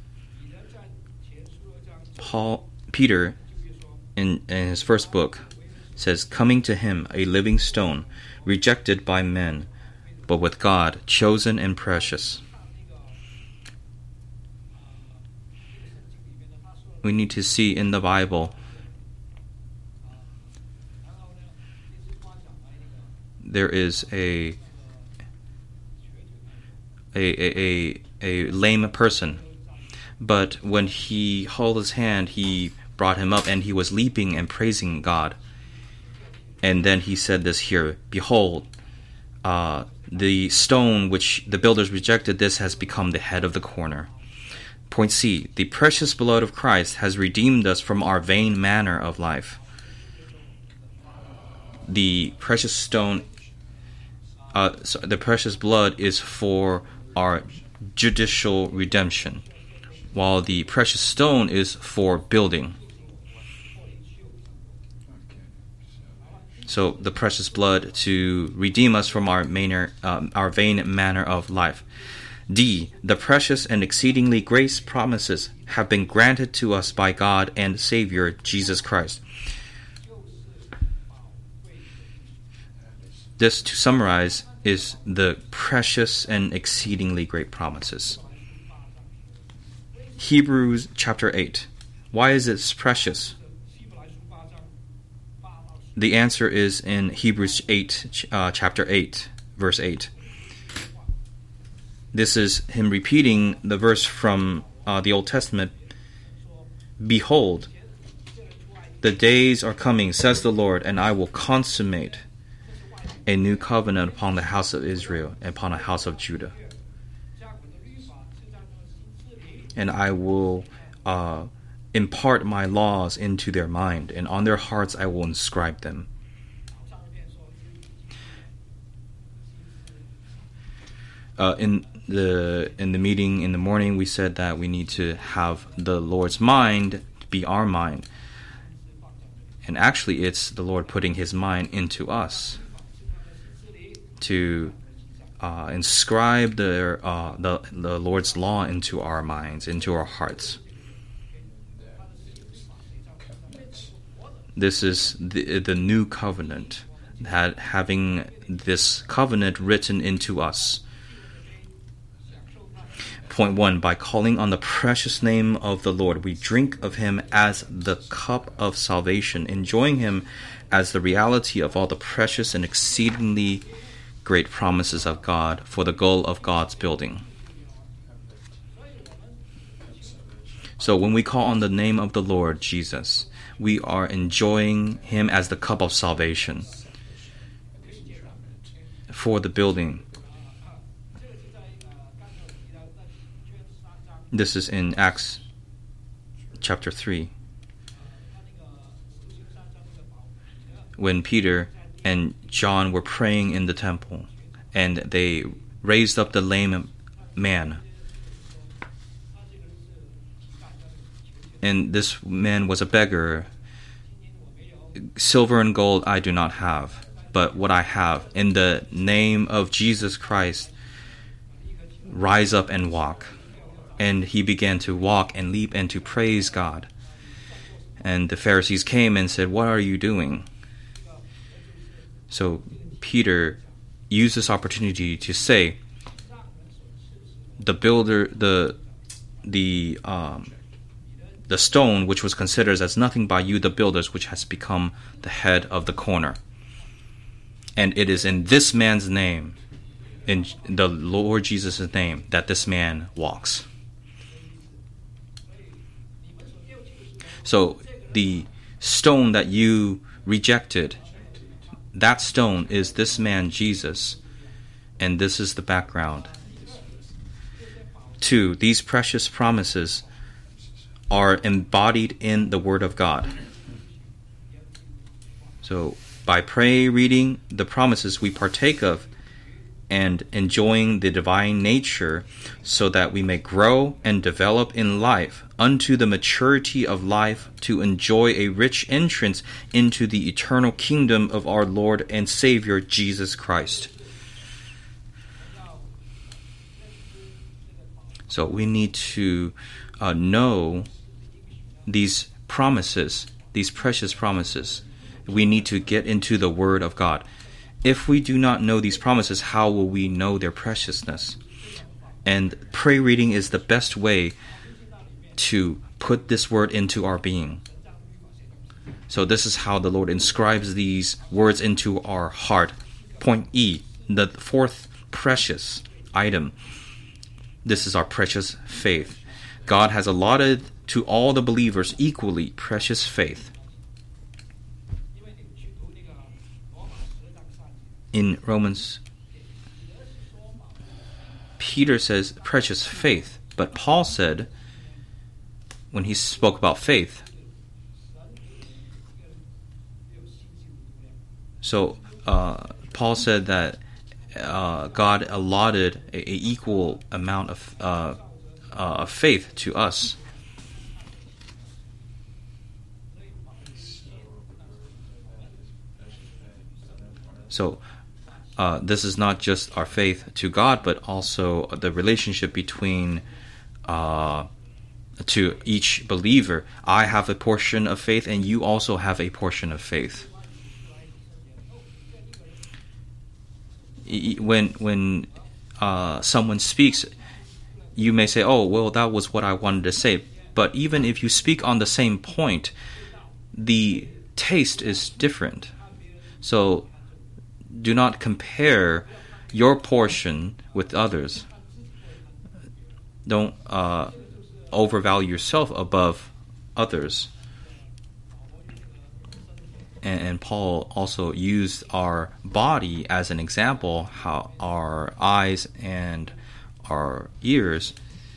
Peter, in his first book, says, coming to Him, a living stone, rejected by men, but with God, chosen and precious. We need to see in the Bible there is a lame person, but when he held his hand, he brought him up, and he was leaping and praising God. And then he said this here, "Behold, the stone which the builders rejected, this has become the head of the corner." Point C, the precious blood of Christ has redeemed us from our vain manner of life. The precious stone, the precious blood is for our judicial redemption, while the precious stone is for building. So the precious blood to redeem us from our vain manner of life. D, the precious and exceedingly grace promises have been granted to us by God and Savior Jesus Christ. This, to summarize, is the precious and exceedingly great promises. Hebrews chapter 8. Why is it precious? The answer is in Hebrews 8, chapter 8, verse 8. This is him repeating the verse from the Old Testament. "Behold, the days are coming, says the Lord, and I will consummate a new covenant upon the house of Israel and upon the house of Judah. And I will impart my laws into their mind, and on their hearts I will inscribe them." In the meeting in the morning, we said that we need to have the Lord's mind be our mind. And actually, it's the Lord putting His mind into us to inscribe the Lord's law into our minds, into our hearts. This is the new covenant, having this covenant written into us. Point 1, by calling on the precious name of the Lord, we drink of Him as the cup of salvation, enjoying Him as the reality of all the precious and exceedingly great promises of God for the goal of God's building. So when we call on the name of the Lord Jesus, we are enjoying Him as the cup of salvation for the building. This is in Acts chapter 3. When Peter and John were praying in the temple, and they raised up the lame man. And this man was a beggar. "Silver and gold I do not have, but what I have, in the name of Jesus Christ, rise up and walk." And he began to walk and leap and to praise God. And the Pharisees came and said, "What are you doing?" So Peter used this opportunity to say, the stone which was considered as nothing by you, the builders, which has become the head of the corner. And it is in this man's name, in the Lord Jesus' name, that this man walks. So the stone that you rejected, that stone is this man Jesus, and this is the background. 2, these precious promises are embodied in the Word of God. So by reading the promises, we partake of and enjoying the divine nature, so that we may grow and develop in life unto the maturity of life, to enjoy a rich entrance into the eternal kingdom of our Lord and Savior Jesus Christ. So we need to know these promises, these precious promises. We need to get into the Word of God. If we do not know these promises, how will we know their preciousness? And prayer reading is the best way to put this word into our being. So this is how the Lord inscribes these words into our heart. Point E, the fourth precious item. This is our precious faith. God has allotted to all the believers equally precious faith. In Romans, Peter says precious faith, but Paul said, when he spoke about faith, so Paul said that God allotted an equal amount of faith to us. So this is not just our faith to God, but also the relationship between to each believer. I have a portion of faith, and you also have a portion of faith. When someone speaks, you may say, "Oh, well, that was what I wanted to say." But even if you speak on the same point, the taste is different. So do not compare your portion with others. Don't overvalue yourself above others. And Paul also used our body as an example, how our eyes and our ears.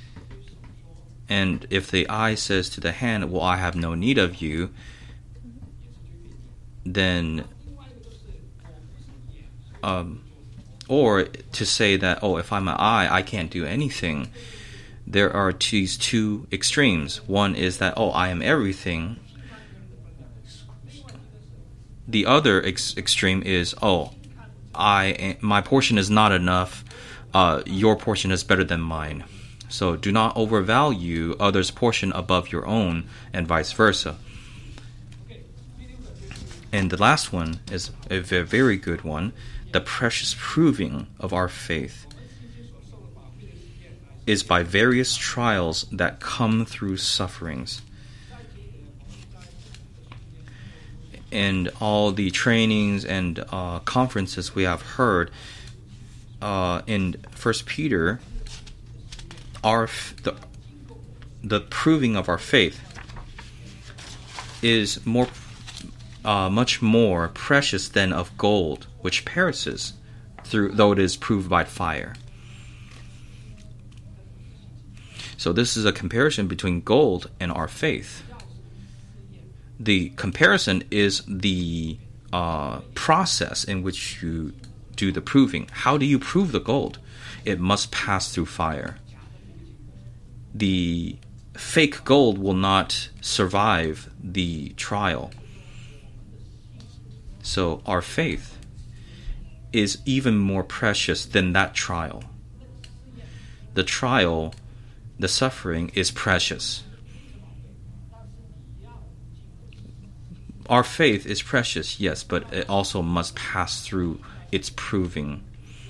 And if the eye says to the hand, "Well, I have no need of you," then or to say that, "Oh, if I'm an eye, I can't do anything." There are these two extremes. One is that, "Oh, I am everything." The other extreme is, "Oh, my portion is not enough. Your portion is better than mine." So do not overvalue others' portion above your own, and vice versa. And the last one is a very good one. The precious proving of our faith is by various trials that come through sufferings. And all the trainings and conferences we have heard in 1 Peter, the proving of our faith is much more precious than of gold, which perishes, though it is proved by fire. So this is a comparison between gold and our faith. The comparison is the process in which you do the proving. How do you prove the gold? It must pass through fire. The fake gold will not survive the trial. So our faith is even more precious than that trial. The trial, the suffering, is precious. Our faith is precious, yes, but it also must pass through its proving.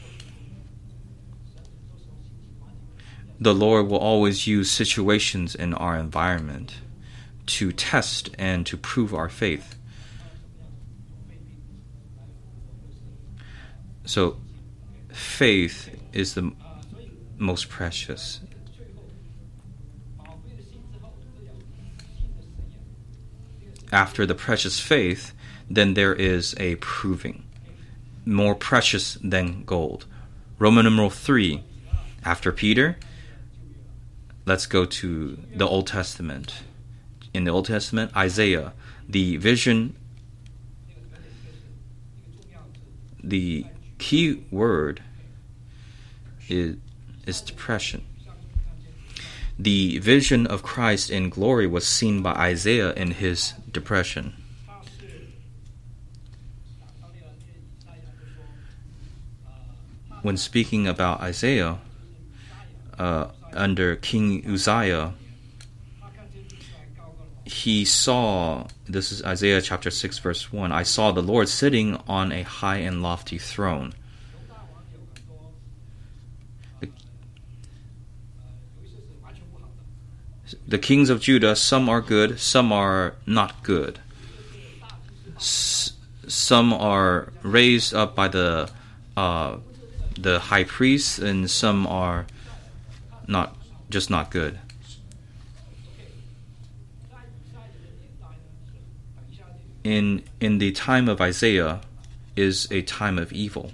The Lord will always use situations in our environment to test and to prove our faith. So, faith is the most precious. After the precious faith, then there is a proving, more precious than gold. Roman numeral 3, after Peter, let's go to the Old Testament. In the Old Testament, Isaiah, the vision, the key word is depression. The vision of Christ in glory was seen by Isaiah in his depression. When speaking about Isaiah, under King Uzziah, he saw, this is Isaiah chapter 6 verse 1, "I saw the Lord sitting on a high and lofty throne." the kings of Judah, some are good, some are not good. Some are raised up by the high priest, and some are not good. In the time of Isaiah is a time of evil.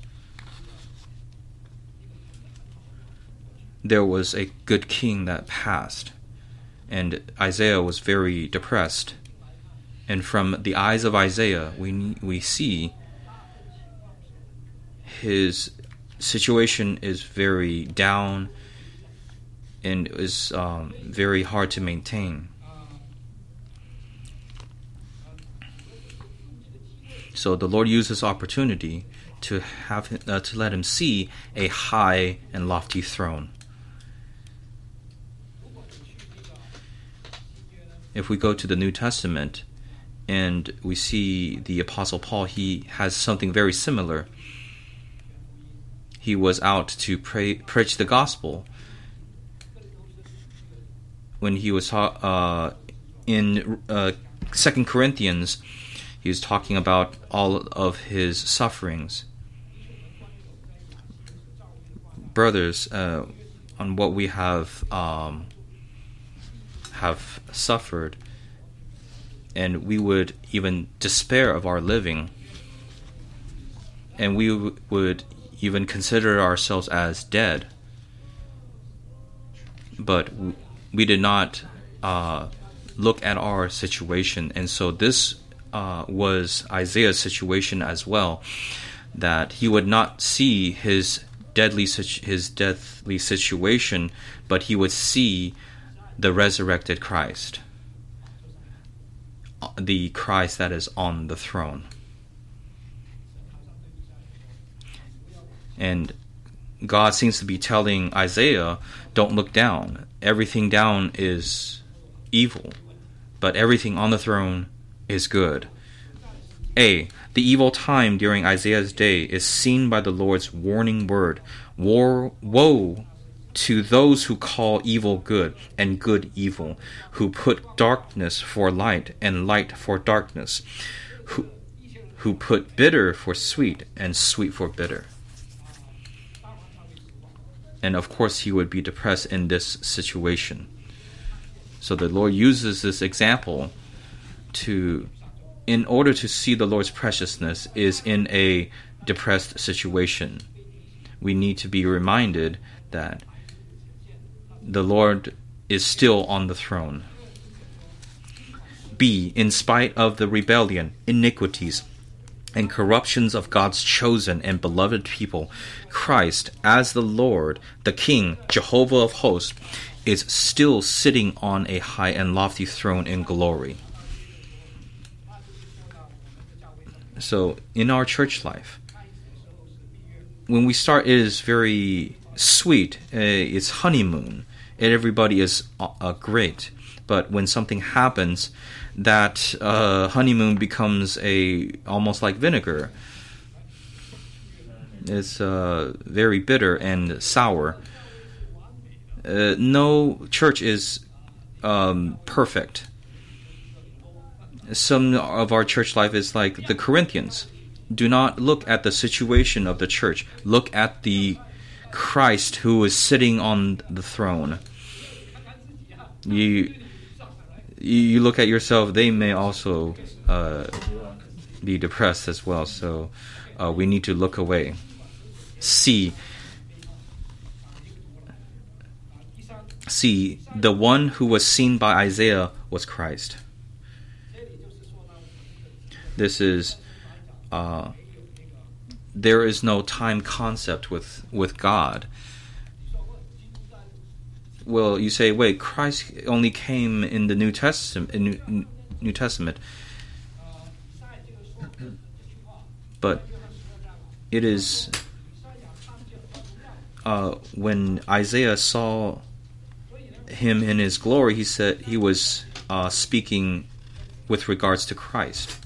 There was a good king that passed, and Isaiah was very depressed. And from the eyes of Isaiah, we see his situation is very down and is very hard to maintain. So the Lord used this opportunity to let him see a high and lofty throne. If we go to the New Testament and we see the Apostle Paul, he has something very similar. He was out to preach the gospel. When he was in 2 Corinthians, he was talking about all of his sufferings. Brothers, on what we have suffered, and we would even despair of our living, and we would even consider ourselves as dead. But we did not look at our situation, and so this was Isaiah's situation as well, that he would not see his deathly situation, but he would see the resurrected Christ, the Christ that is on the throne. And God seems to be telling Isaiah, don't look down. Everything down is evil, but everything on the throne is good. The evil time during Isaiah's day is seen by the Lord's warning word. Woe to those who call evil good and good evil, who put darkness for light and light for darkness, who put bitter for sweet and sweet for bitter. And of course he would be depressed in this situation. So the Lord uses this example in order to see the Lord's preciousness is in a depressed situation. We need to be reminded that the Lord is still on the throne. In spite of the rebellion, iniquities, and corruptions of God's chosen and beloved people, Christ, as the Lord, the King, Jehovah of hosts, is still sitting on a high and lofty throne in glory. So, in our church life, when we start, it is very sweet. It's honeymoon, and everybody is great. But when something happens, that honeymoon becomes almost like vinegar. It's very bitter and sour. No church is perfect. Some of our church life is like the Corinthians. Do not look at the situation of the church. Look at the Christ who is sitting on the throne. You look at yourself, they may also be depressed as well. So we need to look away. See, the one who was seen by Isaiah was Christ. This is, there is no time concept with God. Well, you say, wait, Christ only came in the New Testament. But it is when Isaiah saw him in his glory, he said he was speaking with regards to Christ.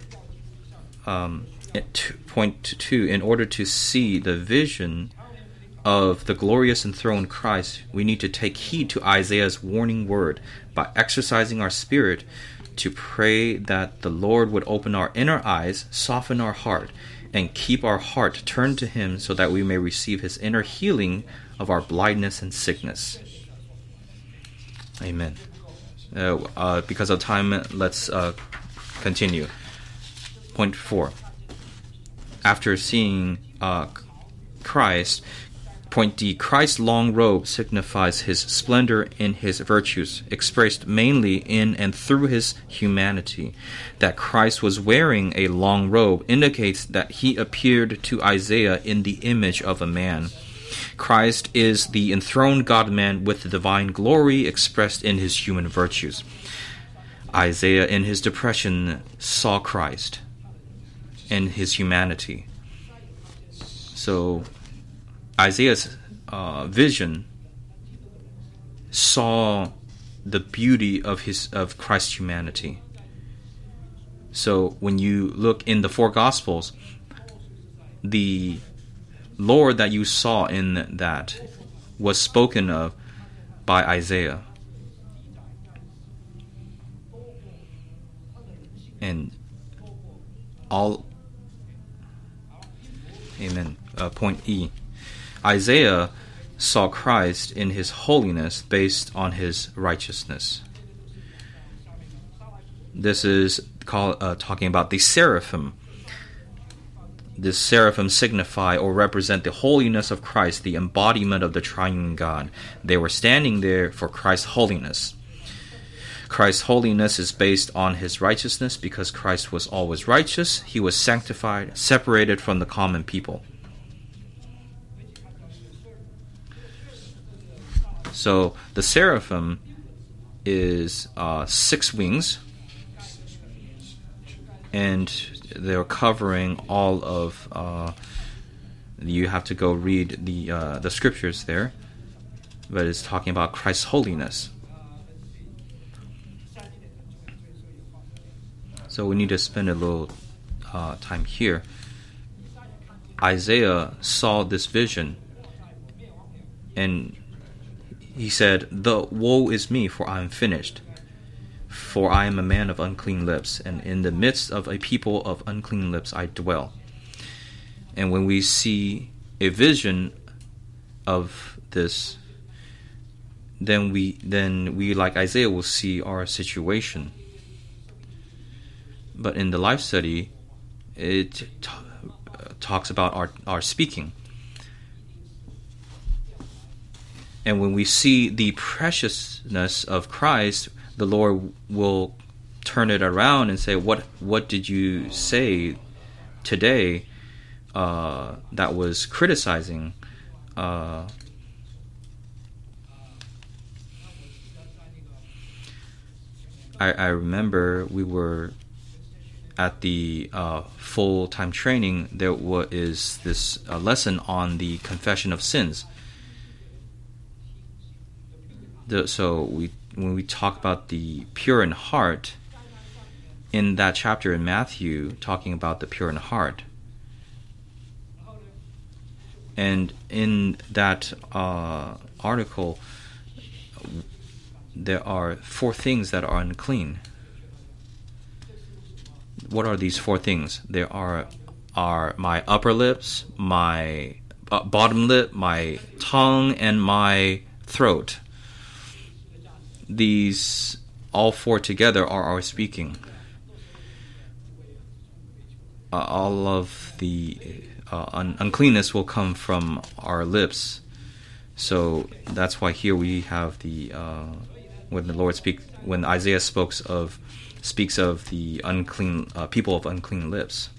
At point 2, in order to see the vision of the glorious enthroned Christ, we need to take heed to Isaiah's warning word by exercising our spirit to pray that the Lord would open our inner eyes, soften our heart, and keep our heart turned to Him so that we may receive His inner healing of our blindness and sickness. Amen. Because of time, let's continue. Point 4. After seeing Christ, point D, Christ's long robe signifies His splendor in His virtues, expressed mainly in and through His humanity. That Christ was wearing a long robe indicates that He appeared to Isaiah in the image of a man. Christ is the enthroned God-man with the divine glory expressed in His human virtues. Isaiah, in his depression, saw Christ in His humanity. So Isaiah's vision saw the beauty of Christ's humanity. So when you look in the four Gospels, the Lord that you saw in that was spoken of by Isaiah. And all, amen. Point E. Isaiah saw Christ in His holiness based on His righteousness. This is talking about the seraphim. The seraphim signify or represent the holiness of Christ, the embodiment of the triune God. They were standing there for Christ's holiness. Christ's holiness is based on His righteousness because Christ was always righteous. He was sanctified, separated from the common people. So the seraphim is 6 wings, and they're covering all of. You have to go read the scriptures there, but it's talking about Christ's holiness. So we need to spend a little time here. Isaiah saw this vision, and he said, "The woe is me, for I am finished. For I am a man of unclean lips, and in the midst of a people of unclean lips I dwell." And when we see a vision of this, then we like Isaiah will see our situation. But in the life study, it talks about our speaking. And when we see the preciousness of Christ, the Lord will turn it around and say, what did you say today that was criticizing? I remember we were at the full-time training. There is this lesson on the confession of sins. When we talk about the pure in heart, in that chapter in Matthew, talking about the pure in heart, and in that article, there are 4 things that are unclean. What are these 4 things? There are my upper lips, my bottom lip, my tongue, and my throat. These all 4 together are our speaking. All of the uncleanness will come from our lips. So that's why here we have the when Isaiah speaks of the unclean people of unclean lips.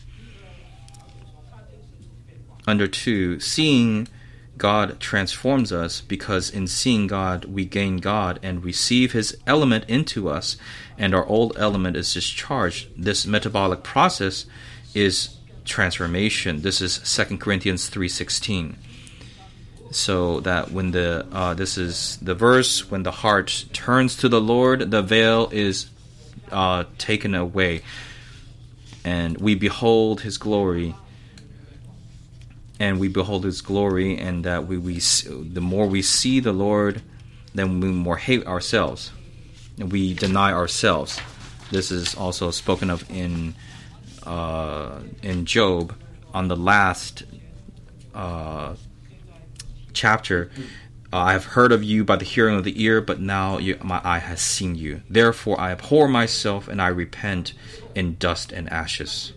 Under 2, seeing God transforms us, because in seeing God we gain God and receive His element into us, and our old element is discharged. This metabolic process is transformation. This is 2 Corinthians 3:16. So that when this is the verse, when the heart turns to the Lord, the veil is taken away, and we behold His glory. and we behold His glory, and that the more we see the Lord, then we more hate ourselves, and we deny ourselves. This is also spoken of in Job on the last chapter. I have heard of you by the hearing of the ear, but now my eye has seen you. Therefore I abhor myself, and I repent in dust and ashes.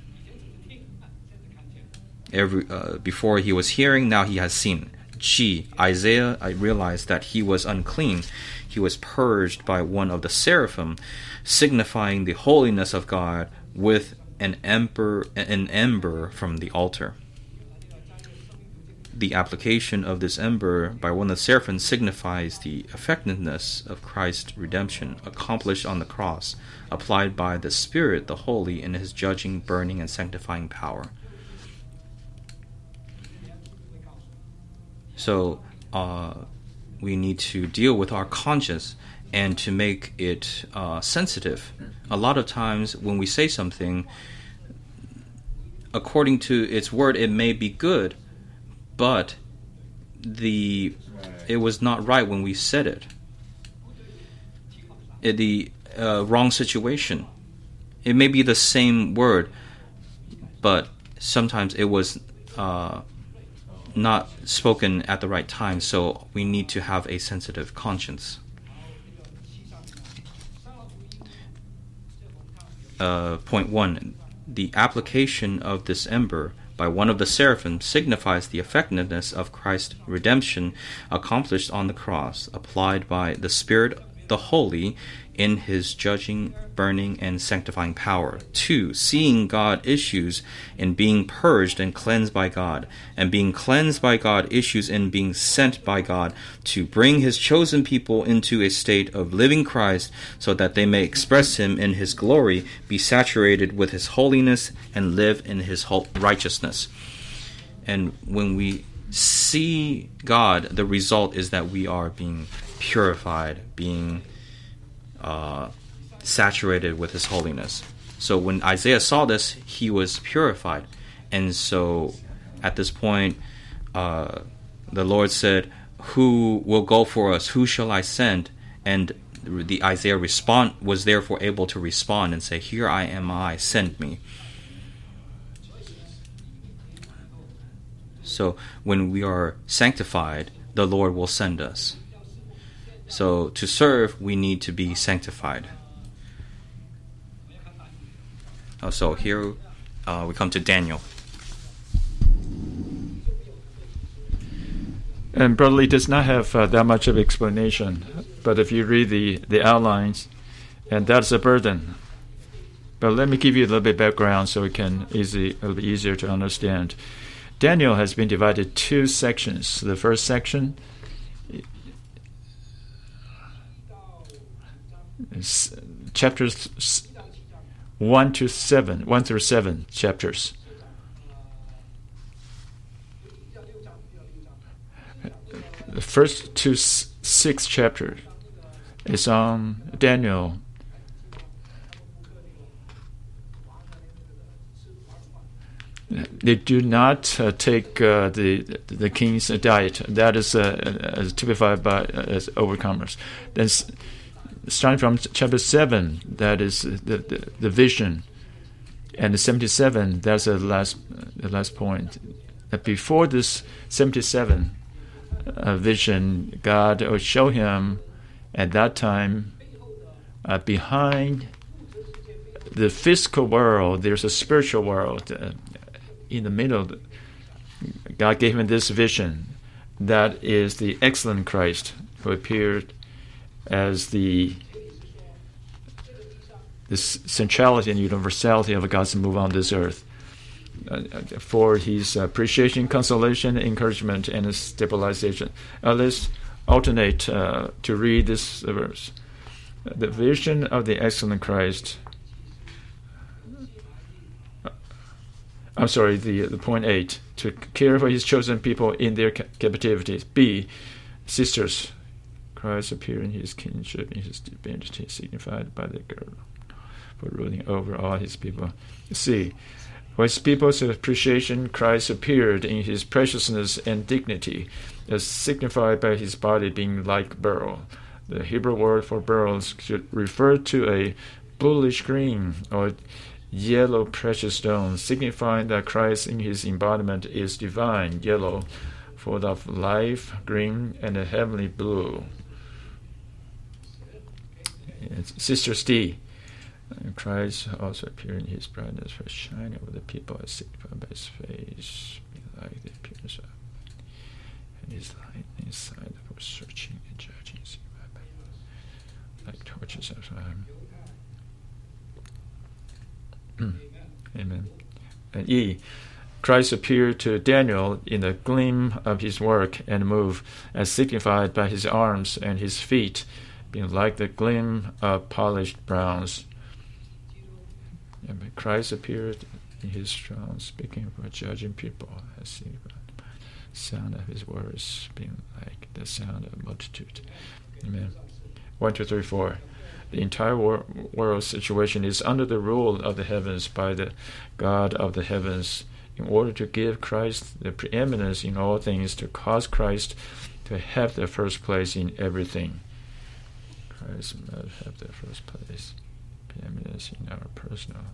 Before he was hearing, now he has seen. Isaiah, I realized that he was unclean. He was purged by one of the seraphim, signifying the holiness of God with an ember from the altar. The application of this ember by one of the seraphim signifies the effectiveness of Christ's redemption accomplished on the cross, applied by the Spirit, the Holy, in His judging, burning, and sanctifying power. So we need to deal with our conscience and to make it sensitive. A lot of times when we say something, according to its word, it may be good, but it was not right when we said it. The wrong situation. It may be the same word, but sometimes it was not spoken at the right time, so we need to have a sensitive conscience. Point 1. The application of this ember by one of the seraphim signifies the effectiveness of Christ's redemption accomplished on the cross, applied by the Spirit, the Holy, in His judging, burning, and sanctifying power. 2. Seeing God issues in being purged and cleansed by God, and being cleansed by God issues in being sent by God to bring His chosen people into a state of living Christ, so that they may express Him in His glory, be saturated with His holiness, and live in His righteousness. And when we see God, the result is that we are being purified, being saturated with His holiness. So when Isaiah saw this, he was purified. And so at this point, the Lord said, "Who will go for us? Who shall I send?" And the Isaiah was therefore able to respond and say, "Here I am, send me." So when we are sanctified, the Lord will send us. So to serve, we need to be sanctified. So here we come to Daniel. And Brother Lee does not have that much of explanation, but if you read the outlines, and that's a burden. But let me give you a little bit background so it'll be easier to understand. Daniel has been divided 2 sections. The first section is chapters 1 through 7 chapters. The first 6 chapters is on Daniel. They do not take the king's diet. That is typified by as overcomers. Then, starting from chapter 7, that is the vision, and the 77. That's the last point. Before this 77 vision, God will show him at that time behind the physical world, there's a spiritual world. In the middle, God gave him this vision. That is the excellent Christ who appeared as the centrality and universality of God's move on this earth for his appreciation, consolation, encouragement, and stabilization. Let's alternate to read this verse. The vision of the excellent Christ. I'm sorry, the point 8, to care for his chosen people in their captivity. B, sisters, Christ appeared in his kingship, in his divinity, signified by the girdle, for ruling over all his people. C, For his people's appreciation, Christ appeared in his preciousness and dignity, as signified by his body being like beryl. The Hebrew word for beryl should refer to a bluish green or yellow precious stone, signifying that Christ in his embodiment is divine, yellow, full of life, green, and a heavenly blue. Sister Steve. Christ also appeared in his brightness, for shining over the people as signified by his face, like the appearance of, and his light inside for searching and judging, like torches of time. Amen. And E. Christ appeared to Daniel in the gleam of his work and move, as signified by his arms and his feet, being like the gleam of polished bronze. And Christ appeared in his throne, speaking for judging people, as signified by the sound of his words, being like the sound of a multitude. Amen. 1, 2, 3, 4. The entire world situation is under the rule of the heavens by the God of the heavens, in order to give Christ the preeminence in all things, to cause Christ to have the first place in everything. Christ must have the first place, preeminence in our personal.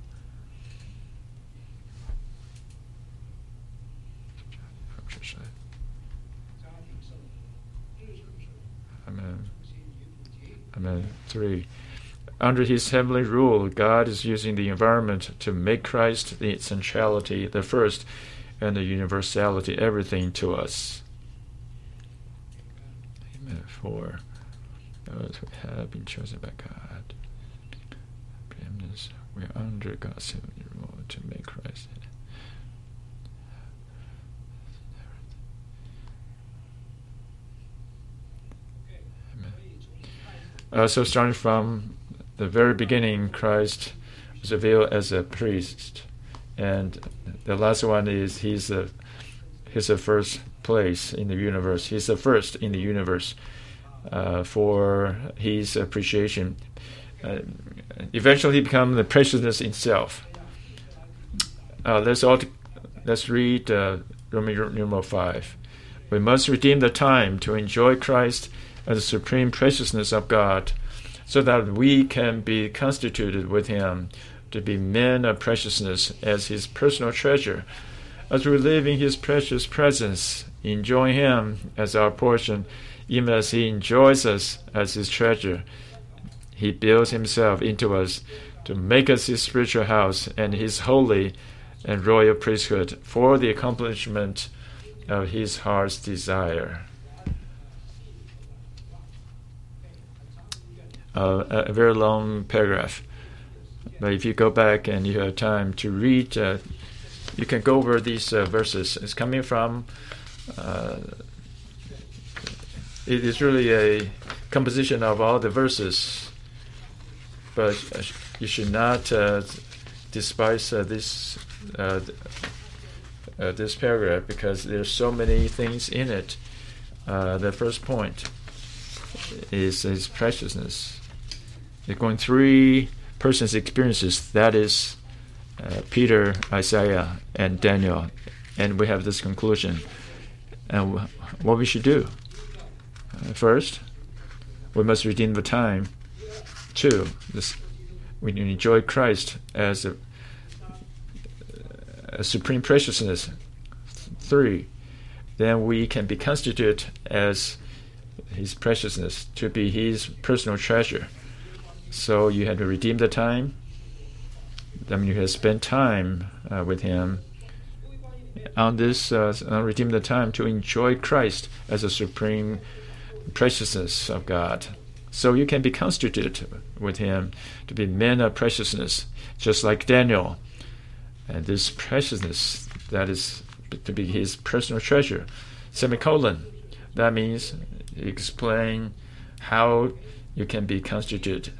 Amen. Amen. 3. Under his heavenly rule, God is using the environment to make Christ the essentiality, the first, and the universality, everything to us. Amen. 4. Those who have been chosen by God, preeminence, we are under God's heavenly rule to make Christ. Amen. So starting from the very beginning, Christ was revealed as a priest, and the last one is he's the first place in the universe. He's the first in the universe for his appreciation. Eventually, he becomes the preciousness itself. Let's read Roman numeral 5. We must redeem the time to enjoy Christ as the supreme preciousness of God, so that we can be constituted with him to be men of preciousness as his personal treasure. As we live in his precious presence, enjoy him as our portion, even as he enjoys us as his treasure, he builds himself into us to make us his spiritual house and his holy and royal priesthood for the accomplishment of his heart's desire. A very long paragraph, but if you go back and you have time to read, you can go over these verses. It's coming from, it is really a composition of all the verses, but you should not despise this paragraph, because there's so many things in it. The first point is his preciousness. They're going 3 persons' experiences. That is Peter, Isaiah, and Daniel. And we have this conclusion. And what we should do. First, we must redeem the time. 2, we enjoy Christ as a supreme preciousness. 3, then we can be constituted as his preciousness, to be his personal treasure. So you have to redeem the time. That means you have to spend time with him on this, redeem the time to enjoy Christ as a supreme preciousness of God. So you can be constituted with him to be men of preciousness, just like Daniel. And this preciousness, that is to be his personal treasure. Semicolon. That means explain how you can be constituted.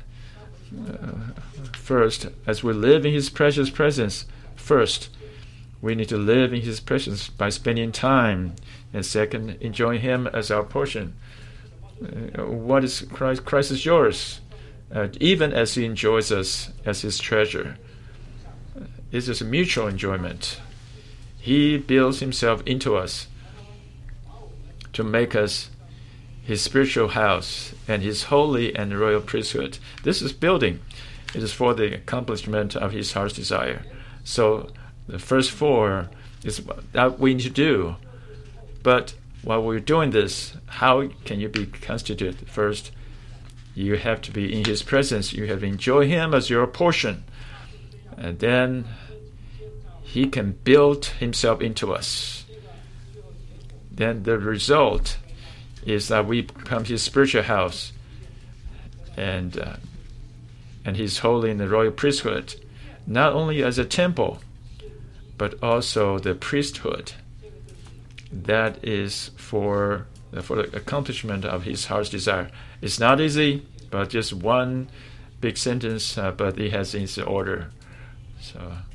First, as we live in his precious presence, first, we need to live in his presence by spending time. And second, enjoying him as our portion. What is Christ? Christ is yours, even as he enjoys us as his treasure. This is a mutual enjoyment. He builds himself into us to make us his spiritual house and his holy and royal priesthood. This is building. It is for the accomplishment of his heart's desire. So the first 4 is that we need to do. But while we're doing this, how can you be constituted? First, you have to be in his presence. You have to enjoy him as your portion. And then he can build himself into us. Then the result is that we become his spiritual house and his holy and the royal priesthood, not only as a temple, but also the priesthood. That is for the accomplishment of his heart's desire. It's not easy, but just one big sentence, but it has its order. So